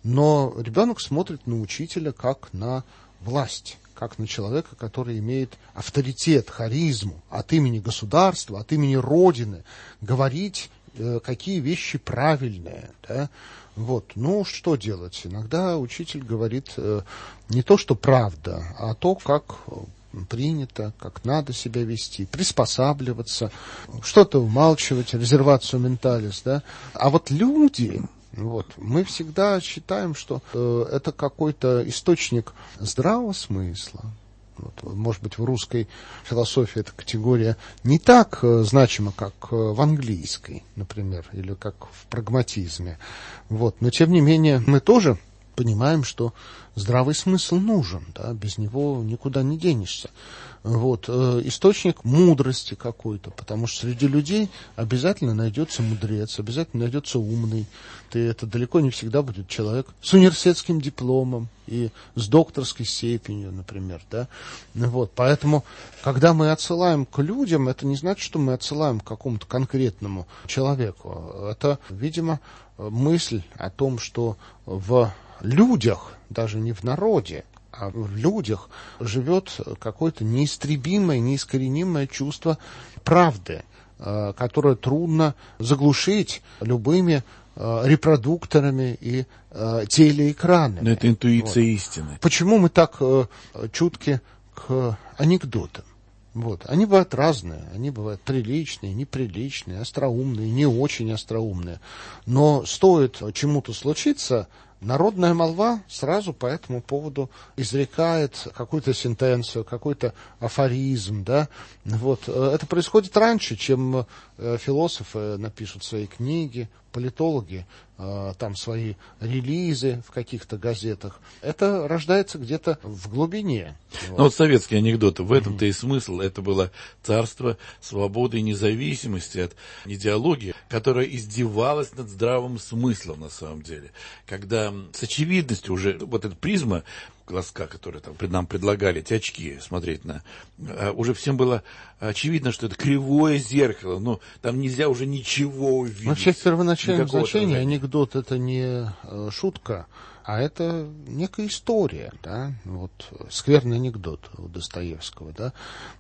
Но ребенок смотрит на учителя как на власть, как на человека, который имеет авторитет, харизму от имени государства, от имени Родины, говорить, какие вещи правильные. Да? Вот. Ну, что делать? Иногда учитель говорит не то, что правда, а то, как принято, как надо себя вести, приспосабливаться, что-то умалчивать, резервацию менталис. Да? А вот люди... Вот. Мы всегда считаем, что это какой-то источник здравого смысла. Вот. Может быть, в русской философии эта категория не так значима, как в английской, например, или как в прагматизме. Вот. Но, тем не менее, мы тоже понимаем, что здравый смысл нужен, да? Без него никуда не денешься. Вот. Источник мудрости какой-то, потому что среди людей обязательно найдется мудрец, обязательно найдется умный. И это далеко не всегда будет человек с университетским дипломом и с докторской степенью, например. Да? Вот. Поэтому, когда мы отсылаем к людям, это не значит, что мы отсылаем к какому-то конкретному человеку. Это, видимо, мысль о том, что в людях, даже не в народе, а в людях живет какое-то неистребимое, неискоренимое чувство правды, которое трудно заглушить любыми репродукторами и телеэкранами. Но это интуиция вот. истины. Почему мы так чутки к анекдотам? Вот. Они бывают разные, они бывают приличные, неприличные, остроумные, не очень остроумные. Но стоит чему-то случиться, народная молва сразу по этому поводу изрекает какую-то сентенцию, какой-то афоризм. Да? Вот. Это происходит раньше, чем философы напишут свои книги, политологи там свои релизы в каких-то газетах. Это рождается где-то в глубине. Вот. Ну вот советские анекдоты, в этом-то и смысл. Это было царство свободы и независимости от идеологии, которая издевалась над здравым смыслом на самом деле. Когда с очевидностью уже вот эта призма глазка, которые там нам предлагали, эти очки смотреть на, уже всем было очевидно, что это кривое зеркало, но там нельзя уже ничего увидеть. Вообще в первоначальном значении анекдот это не шутка, а это некая история, да, вот скверный анекдот у Достоевского, да,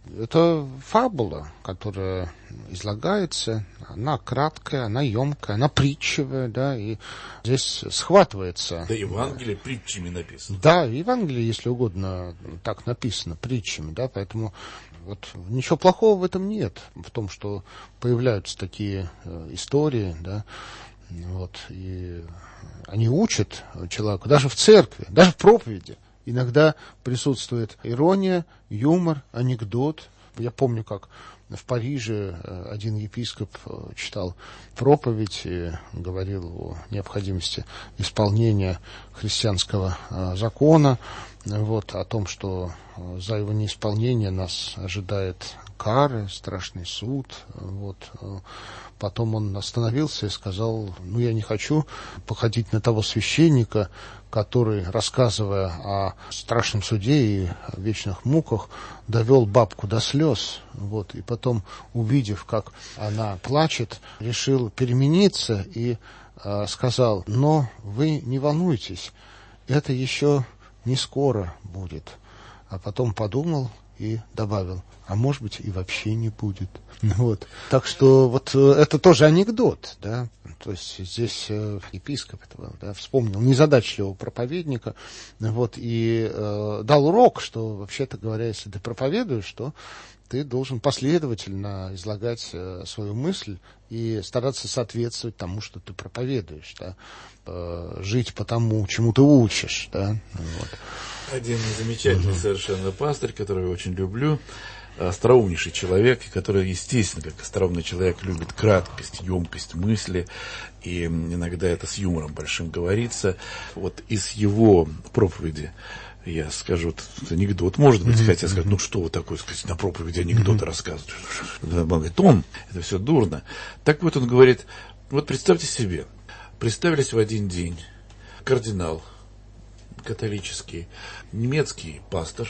это фабула, которая излагается, она краткая, она емкая, она притчевая, да, и здесь схватывается. Да, Евангелие притчами написано. Да, Евангелие, если угодно, так написано, притчами, да, поэтому вот ничего плохого в этом нет, в том, что появляются такие истории, да, вот, и они учат человека, даже в церкви, даже в проповеди. Иногда присутствует ирония, юмор, анекдот. Я помню, как в Париже один епископ читал проповедь и говорил о необходимости исполнения христианского закона, вот, о том, что за его неисполнение нас ожидает кары, страшный суд. Вот. Потом он остановился и сказал: ну, я не хочу походить на того священника, который, рассказывая о страшном суде и о вечных муках, довел бабку до слез. Вот. И потом, увидев, как она плачет, решил перемениться и сказал: но вы не волнуйтесь, это еще не скоро будет. А потом подумал и добавил: а может быть и вообще не будет. Вот. Так что вот это тоже анекдот, да. То есть здесь епископ этого, да, вспомнил незадачливого проповедника, вот, и дал урок, что, вообще-то говоря, если ты проповедуешь, то ты должен последовательно излагать свою мысль и стараться соответствовать тому, что ты проповедуешь, да, жить по тому, чему ты учишь, да. Вот. Один замечательный совершенно пастырь, которого я очень люблю, остроумнейший человек, который, естественно, как остроумный человек, любит краткость, емкость мысли, и иногда это с юмором большим говорится. Вот из его проповеди я скажу вот, анекдот, может быть, хотя сказать, ну что вы такое, сказать, на проповеди анекдоты рассказываете. Он говорит, это все дурно. Так вот он говорит, вот представьте себе, представились в один день кардинал, католический, немецкий пастор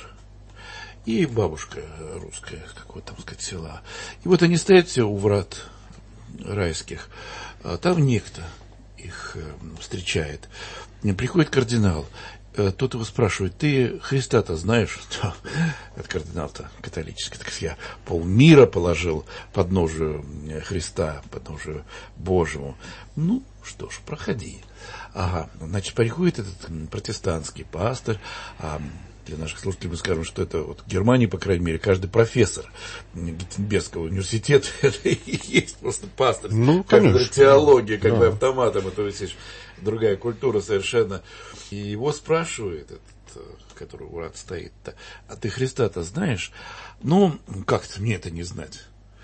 и бабушка русская, какого-то, там сказать, села. И вот они стоят все у врат райских, а там некто их встречает. Приходит кардинал. Тот его спрашивает: ты Христа-то знаешь? Это кардинал-то католический. Так я полмира положил под ножию Христа, под ножию Божьему. Ну, что ж, проходи. Ага, значит, приходит этот протестантский пастор, для наших слушателей мы скажем, что это вот в Германии, по крайней мере, каждый профессор Геттенбергского университета это и есть просто пастор. Ну, конечно. Теология, как бы да. автоматом, это другая культура совершенно. И его спрашивает этот, который у врат стоит-то: а ты Христа-то знаешь? Ну, как-то мне это не знать.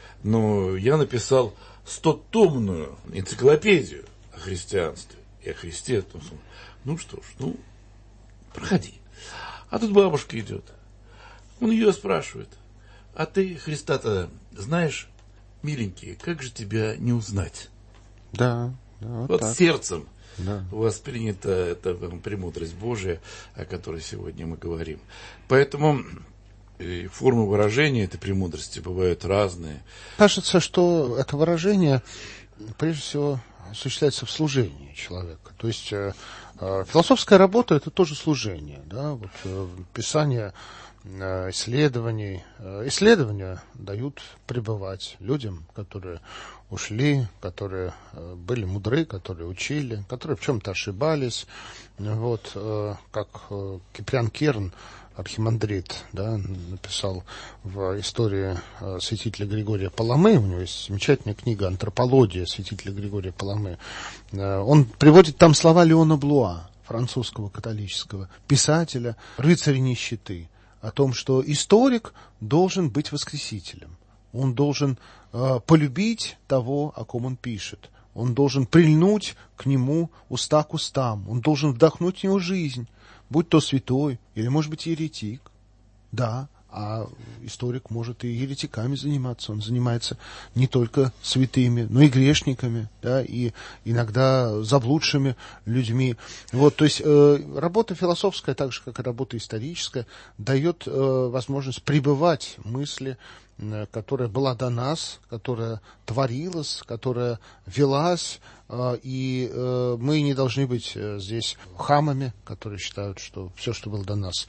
Но я написал 100-томную энциклопедию о христианстве и о Христе. Ну что ж, проходи. А тут бабушка идет. Он ее спрашивает: а ты Христа-то знаешь, миленький, как же тебя не узнать? Да, Вот так. сердцем Да. воспринята эта премудрость Божия, о которой сегодня мы говорим. Поэтому формы выражения этой премудрости бывают разные. Кажется, что это выражение, прежде всего, осуществляется в служении человека. То есть философская работа — это тоже служение. Да? Вот, писание исследований. Исследования дают пребывать людям, которые ушли, которые были мудры, которые учили, которые в чем-то ошибались. Вот, как Киприан Керн, архимандрит, да, написал в истории святителя Григория Паламы, у него есть замечательная книга «Антропология» святителя Григория Паламы. Он приводит там слова Леона Блуа, французского католического писателя, рыцаря нищеты, о том, что историк должен быть воскресителем. Он должен полюбить того, о ком он пишет. Он должен прильнуть к нему уста к устам. Он должен вдохнуть в него жизнь, будь то святой или, может быть, еретик. Да, а историк может и еретиками заниматься. Он занимается не только святыми, но и грешниками, да, и иногда заблудшими людьми. Вот, то есть работа философская, так же, как и работа историческая, дает возможность пребывать в мысли, которая была до нас, которая творилась, которая велась, и мы не должны быть здесь хамами, которые считают, что все, что было до нас,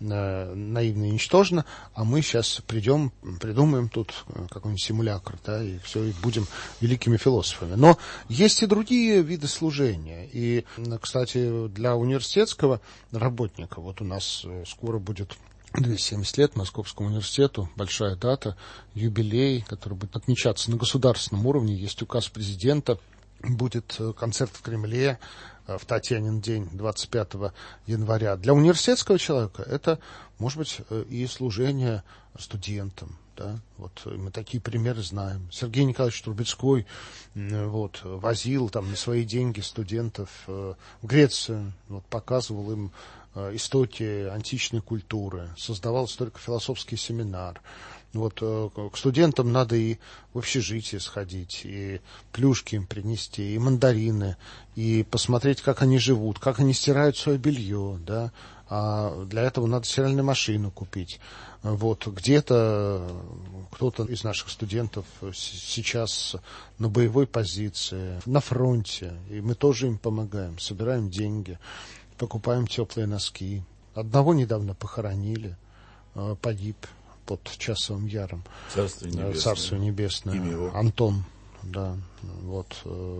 наивно и ничтожно, а мы сейчас придумаем тут какой-нибудь симулякр, да, и все, и будем великими философами. Но есть и другие виды служения. И, кстати, для университетского работника, вот у нас скоро будет 270 лет Московскому университету, большая дата, юбилей, который будет отмечаться на государственном уровне. Есть указ президента, будет концерт в Кремле в Татьянин день, 25 января. Для университетского человека это, может быть, и служение студентам. Да? Вот мы такие примеры знаем. Сергей Николаевич Трубецкой вот, возил там на свои деньги студентов в Грецию, вот, показывал им истоки античной культуры, создавал историко-философский семинар. Вот, к студентам надо и в общежитие сходить, и плюшки им принести, и мандарины, и посмотреть, как они живут, как они стирают свое белье, да. А для этого надо стиральную машину купить. Вот, где-то кто-то из наших студентов сейчас на боевой позиции, на фронте, и мы тоже им помогаем, собираем деньги, покупаем теплые носки. Одного недавно похоронили, погиб под Часовым Яром. Царство небесное. Антон. Да, вот.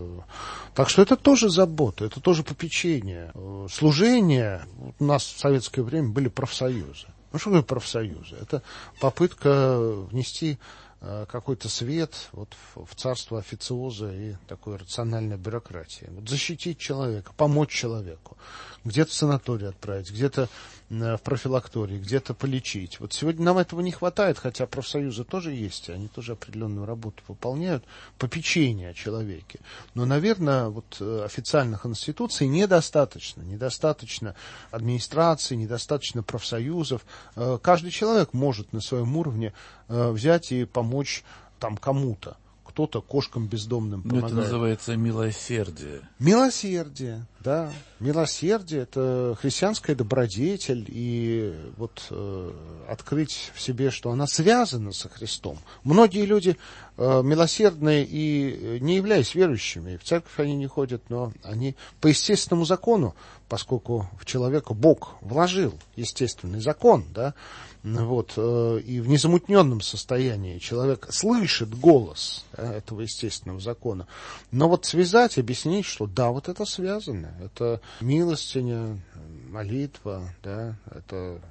Так что это тоже забота, это тоже попечение. Служение. У нас в советское время были профсоюзы. Ну, что такое профсоюзы? Это попытка внести какой-то свет вот в царство официоза и такой рациональной бюрократии. Вот защитить человека, помочь человеку. Где-то в санаторий отправить, где-то в профилакторий, где-то полечить. Вот сегодня нам этого не хватает, хотя профсоюзы тоже есть, они тоже определенную работу выполняют, попечение о человеке. Но, наверное, вот официальных институций недостаточно. Недостаточно администрации, недостаточно профсоюзов. Каждый человек может на своем уровне взять и помочь там кому-то. Кто-то кошкам бездомным помогает. Это называется милосердие. Милосердие. Да, милосердие — это христианская добродетель, и вот открыть в себе, что она связана со Христом. Многие люди милосердные и не являясь верующими, в церковь они не ходят, но они по естественному закону, поскольку в человека Бог вложил естественный закон, да, вот, и в незамутненном состоянии человек слышит голос, да, этого естественного закона. Но вот связать, объяснить, что да, вот это связано. Это милостиня, молитва, да, это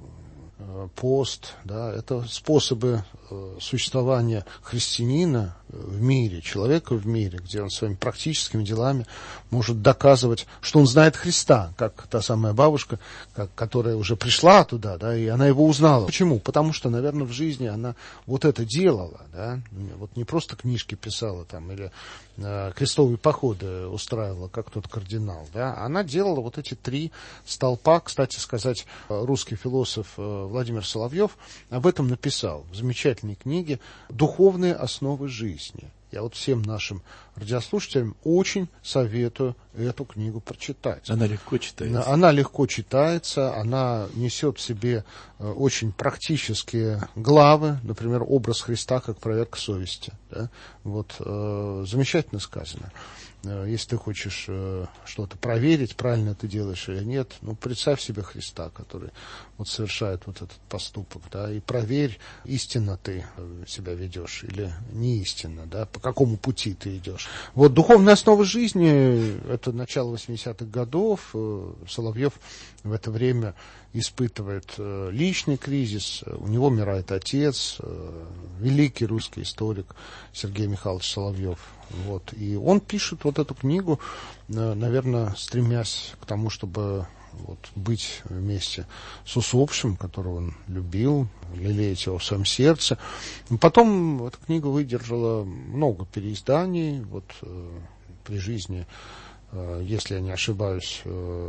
пост, да, это способы существования христианина в мире, человека в мире, где он своими практическими делами может доказывать, что он знает Христа, как та самая бабушка, которая уже пришла туда, да, и она его узнала. Почему? Потому что, наверное, в жизни она вот это делала, да, вот не просто книжки писала там или крестовые походы устраивала, как тот кардинал, да, она делала вот эти 3 столпа. Кстати сказать, русский философ Владимир Соловьев об этом написал в замечательной книге «Духовные основы жизни». Я вот всем нашим радиослушателям очень советую эту книгу прочитать. Она легко читается. Она легко читается, она несет в себе очень практические главы, например, образ Христа как проверка совести. Да? Вот, замечательно сказано. Если ты хочешь что-то проверить, правильно ты делаешь или нет, ну, представь себе Христа, который вот совершает вот этот поступок, да, и проверь, истинно ты себя ведешь или не истинно, да, по какому пути ты идешь. Вот «Духовная основа жизни» — это начало 80-х годов. Соловьев в это время испытывает личный кризис, у него умирает отец, великий русский историк Сергей Михайлович Соловьев. Вот. И он пишет вот эту книгу, наверное, стремясь к тому, чтобы вот быть вместе с усопшим, которого он любил, лелеять его в своем сердце. Потом эта книга выдержала много переизданий. Вот при жизни, если я не ошибаюсь,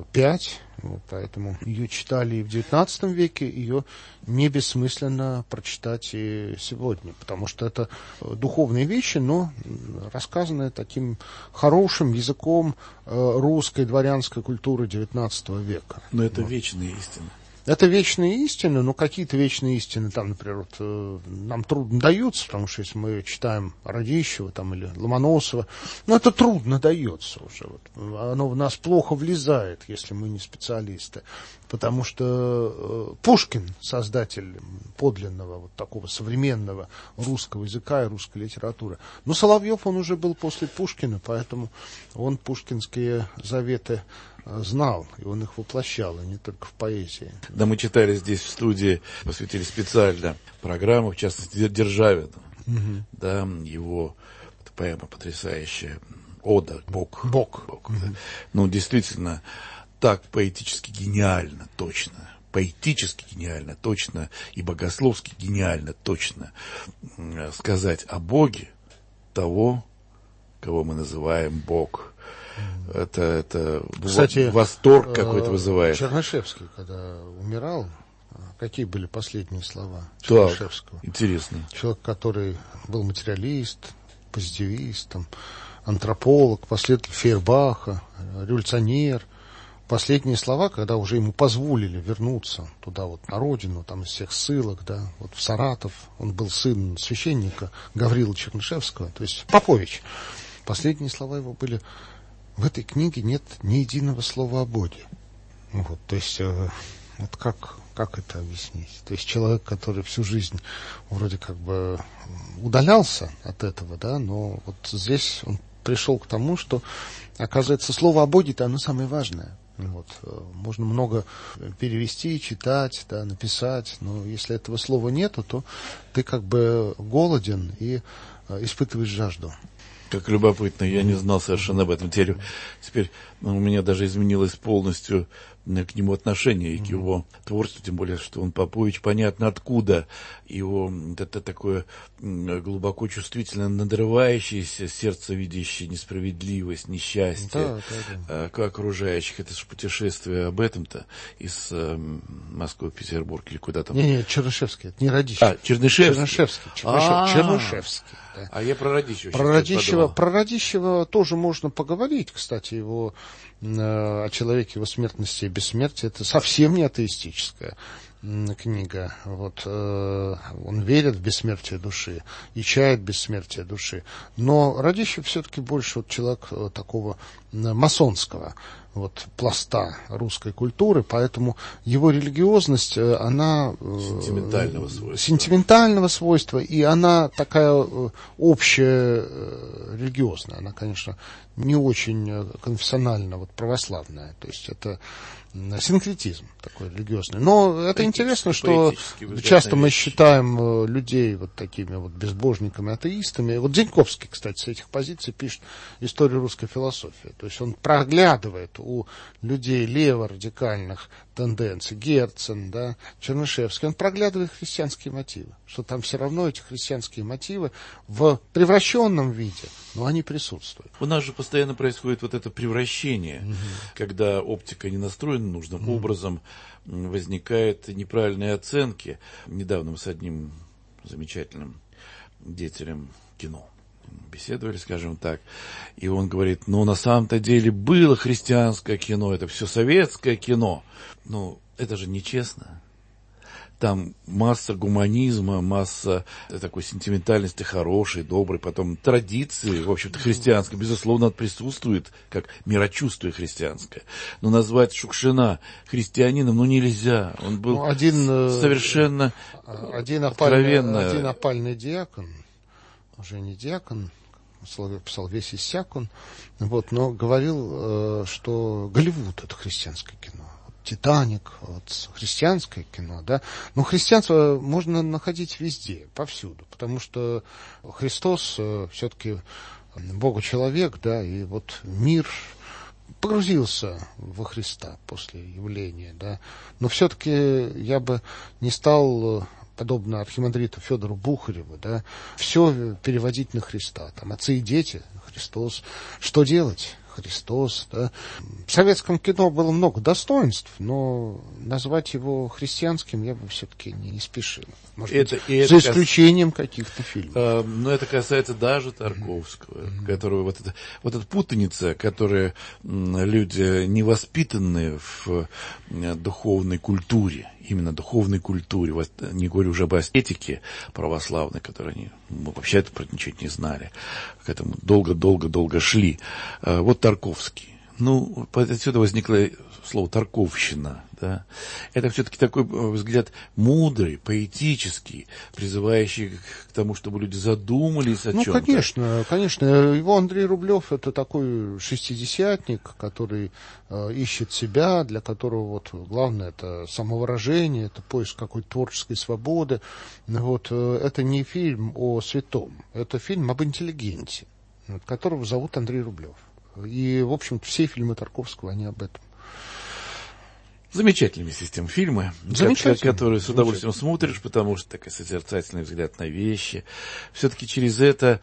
5. Вот, поэтому ее читали и в XIX веке, ее не бессмысленно прочитать и сегодня, потому что это духовные вещи, но рассказанные таким хорошим языком русской дворянской культуры XIX века. Но это вечные истины. Это вечные истины, но какие-то вечные истины там, например, вот, нам трудно даются, потому что если мы читаем Радищева там, или Ломоносова, ну, это трудно дается уже. Вот. Оно в нас плохо влезает, если мы не специалисты. Потому что Пушкин, создатель подлинного, вот такого современного русского языка и русской литературы. Но Соловьев, он уже был после Пушкина, поэтому он пушкинские заветы знал, и он их воплощал, и не только в поэзии. Да, мы читали здесь в студии, посвятили специально программу, в частности, Державину. Угу. Да, его поэма потрясающая «Ода», «Бог». Угу. Да. Ну, действительно, так поэтически гениально, точно. Поэтически гениально, точно, и богословски гениально, точно сказать о Боге того, кого мы называем Бог. Это кстати, восторг какой-то вызывает. Чернышевский, когда умирал, какие были последние слова Чернышевского? Так, интересно. Человек, который был материалист, позитивист, там, антрополог, последователь Фейербаха, революционер. Последние слова, когда уже ему позволили вернуться туда вот на родину, там из всех ссылок, да, вот в Саратов, он был сын священника Гаврила Чернышевского, то есть Попович. Последние слова его были: в этой книге нет ни единого слова о Боге. Вот, то есть, вот как это объяснить? То есть человек, который всю жизнь вроде как бы удалялся от этого, да, но вот здесь он пришел к тому, что, оказывается, слово о Боге-то оно самое важное. Вот, можно много перевести, читать, да, написать, но если этого слова нету, то ты как бы голоден и испытываешь жажду. Как любопытно, я не знал совершенно об этом. Теперь у меня даже изменилось полностью к нему отношение и к его творчеству, тем более, что он Попович, понятно откуда его это такое глубоко чувствительно надрывающееся, сердце видящее несправедливость, несчастье к окружающих. Это же путешествие об этом-то из Москвы в Петербург или куда там. Не, Чернышевский, это не Радищев. Чернышевский. Чернышевский. Да. А я про Радищева. Про Радищева тоже можно поговорить, кстати, его о человеке, его смертности и бессмертии. Это совсем не атеистическая книга. Вот, он верит в бессмертие души и чает бессмертие души. Но Радищев все-таки больше вот человек такого масонского вот пласта русской культуры, поэтому его религиозность, она сентиментального свойства, и она такая общая религиозная, она, конечно, не очень конфессионально вот православная, то есть это синкретизм такой религиозный. Но это интересно, что часто мы считаем людей вот такими вот безбожниками, атеистами. Вот Дзеньковский, кстати, с этих позиций пишет историю русской философии. То есть он проглядывает у людей леворадикальных тенденций, Герцен, да, Чернышевский, он проглядывает христианские мотивы, что там все равно эти христианские мотивы в превращенном виде, но они присутствуют. У нас же постоянно происходит вот это превращение, когда оптика не настроена нужным образом, возникают неправильные оценки. Недавно мы с одним замечательным деятелем кино беседовали, скажем так, и он говорит, ну, на самом-то деле было христианское кино, это все советское кино. Ну, это же нечестно. Там масса гуманизма, масса такой сентиментальности хорошей, доброй, потом традиции, в общем-то, христианской, безусловно, присутствует, как мирочувствие христианское. Но назвать Шукшина христианином, ну, нельзя. Он был совершенно откровенно... Один опальный диакон, уже не диакон, писал весь иссяк он, вот, но говорил, что Голливуд — это христианское кино. «Титаник», вот, христианское кино, да. Но христианство можно находить везде, повсюду, потому что Христос все-таки Бога-человек, да, и вот мир погрузился во Христа после явления, да. Но все-таки я бы не стал, подобно архимандриту Федору Бухареву, да, все переводить на Христа. Там отцы и дети, Христос. Что делать? Христос, да. В советском кино было много достоинств, но назвать его христианским я бы все-таки не спешил. Может быть, за исключением каких-то фильмов. Но это касается даже Тарковского, которого вот эта путаница, которую люди невоспитанные в духовной культуре, именно духовной культуре, не говорю уже об эстетике православной, которой они вообще это ничего не знали, к этому долго шли. Вот Тарковский. Ну, отсюда возникло слово «тарковщина». Да? Это все-таки такой взгляд мудрый, поэтический, призывающий к тому, чтобы люди задумались о чем-то. Ну, конечно. Его Андрей Рублев — это такой шестидесятник, который ищет себя, для которого вот главное — это самовыражение, это поиск какой-то творческой свободы. Вот, это не фильм о святом, это фильм об интеллигенте, которого зовут Андрей Рублев. И, в общем, все фильмы Тарковского, они об этом. Замечательные системы фильмы, которые с удовольствием смотришь, потому что такой созерцательный взгляд на вещи. Все-таки через это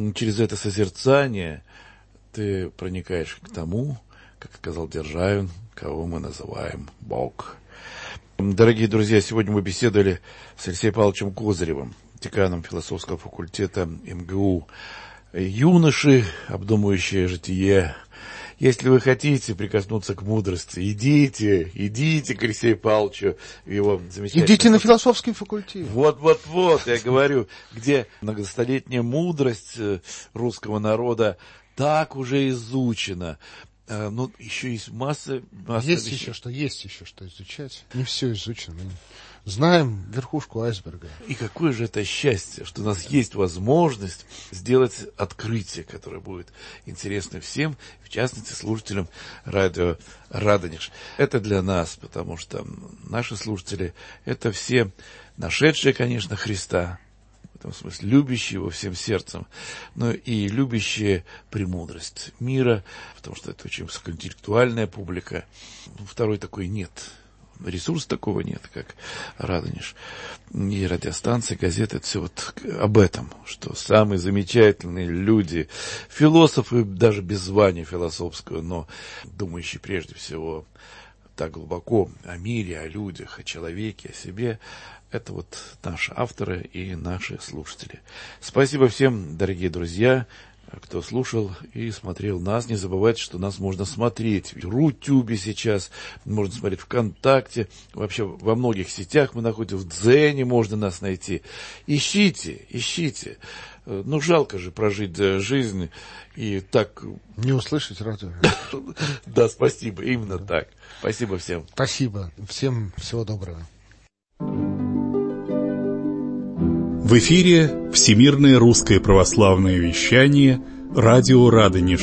созерцание ты проникаешь к тому, как сказал Державин, кого мы называем Бог. Дорогие друзья, сегодня мы беседовали с Алексеем Павловичем Козыревым, деканом философского факультета МГУ. Юноши, обдумывающие житие. Если вы хотите прикоснуться к мудрости, идите к Алексею Павловичу, его замечательно. Идите на философский факультет. Вот, я говорю, где многостолетняя мудрость русского народа так уже изучена. Ну, еще есть масса есть еще что изучать. Не все изучено. Знаем верхушку айсберга. И какое же это счастье, что у нас есть возможность сделать открытие, которое будет интересно всем, в частности, слушателям радио «Радонеж». Это для нас, потому что наши слушатели — это все нашедшие, конечно, Христа, в этом смысле любящие его всем сердцем, но и любящие премудрость мира, потому что это очень высокоинтеллектуальная публика. Второй такой нет. Ресурса такого нет, как Радонеж. И радиостанции, газеты, это все вот об этом, что самые замечательные люди, философы, даже без звания философского, но думающие прежде всего так глубоко о мире, о людях, о человеке, о себе, Это вот наши авторы и наши слушатели. Спасибо всем, дорогие друзья, кто слушал и смотрел нас. Не забывайте, что нас можно смотреть в Рутюбе сейчас, можно смотреть ВКонтакте, вообще во многих сетях мы находимся, в Дзене можно нас найти. Ищите. Ну, жалко же прожить жизнь и так... Не услышать радио. Да, спасибо, именно так. Спасибо всем. Спасибо. Всем всего доброго. В эфире Всемирное русское православное вещание «Радио Радонеж».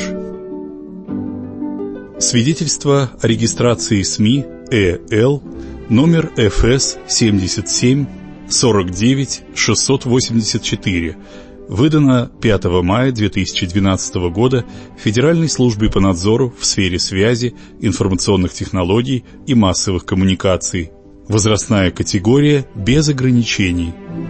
Свидетельство о регистрации СМИ ЭЛ номер ФС 77 49 684, выдано 5 мая 2012 года Федеральной службой по надзору в сфере связи, информационных технологий и массовых коммуникаций. Возрастная категория без ограничений.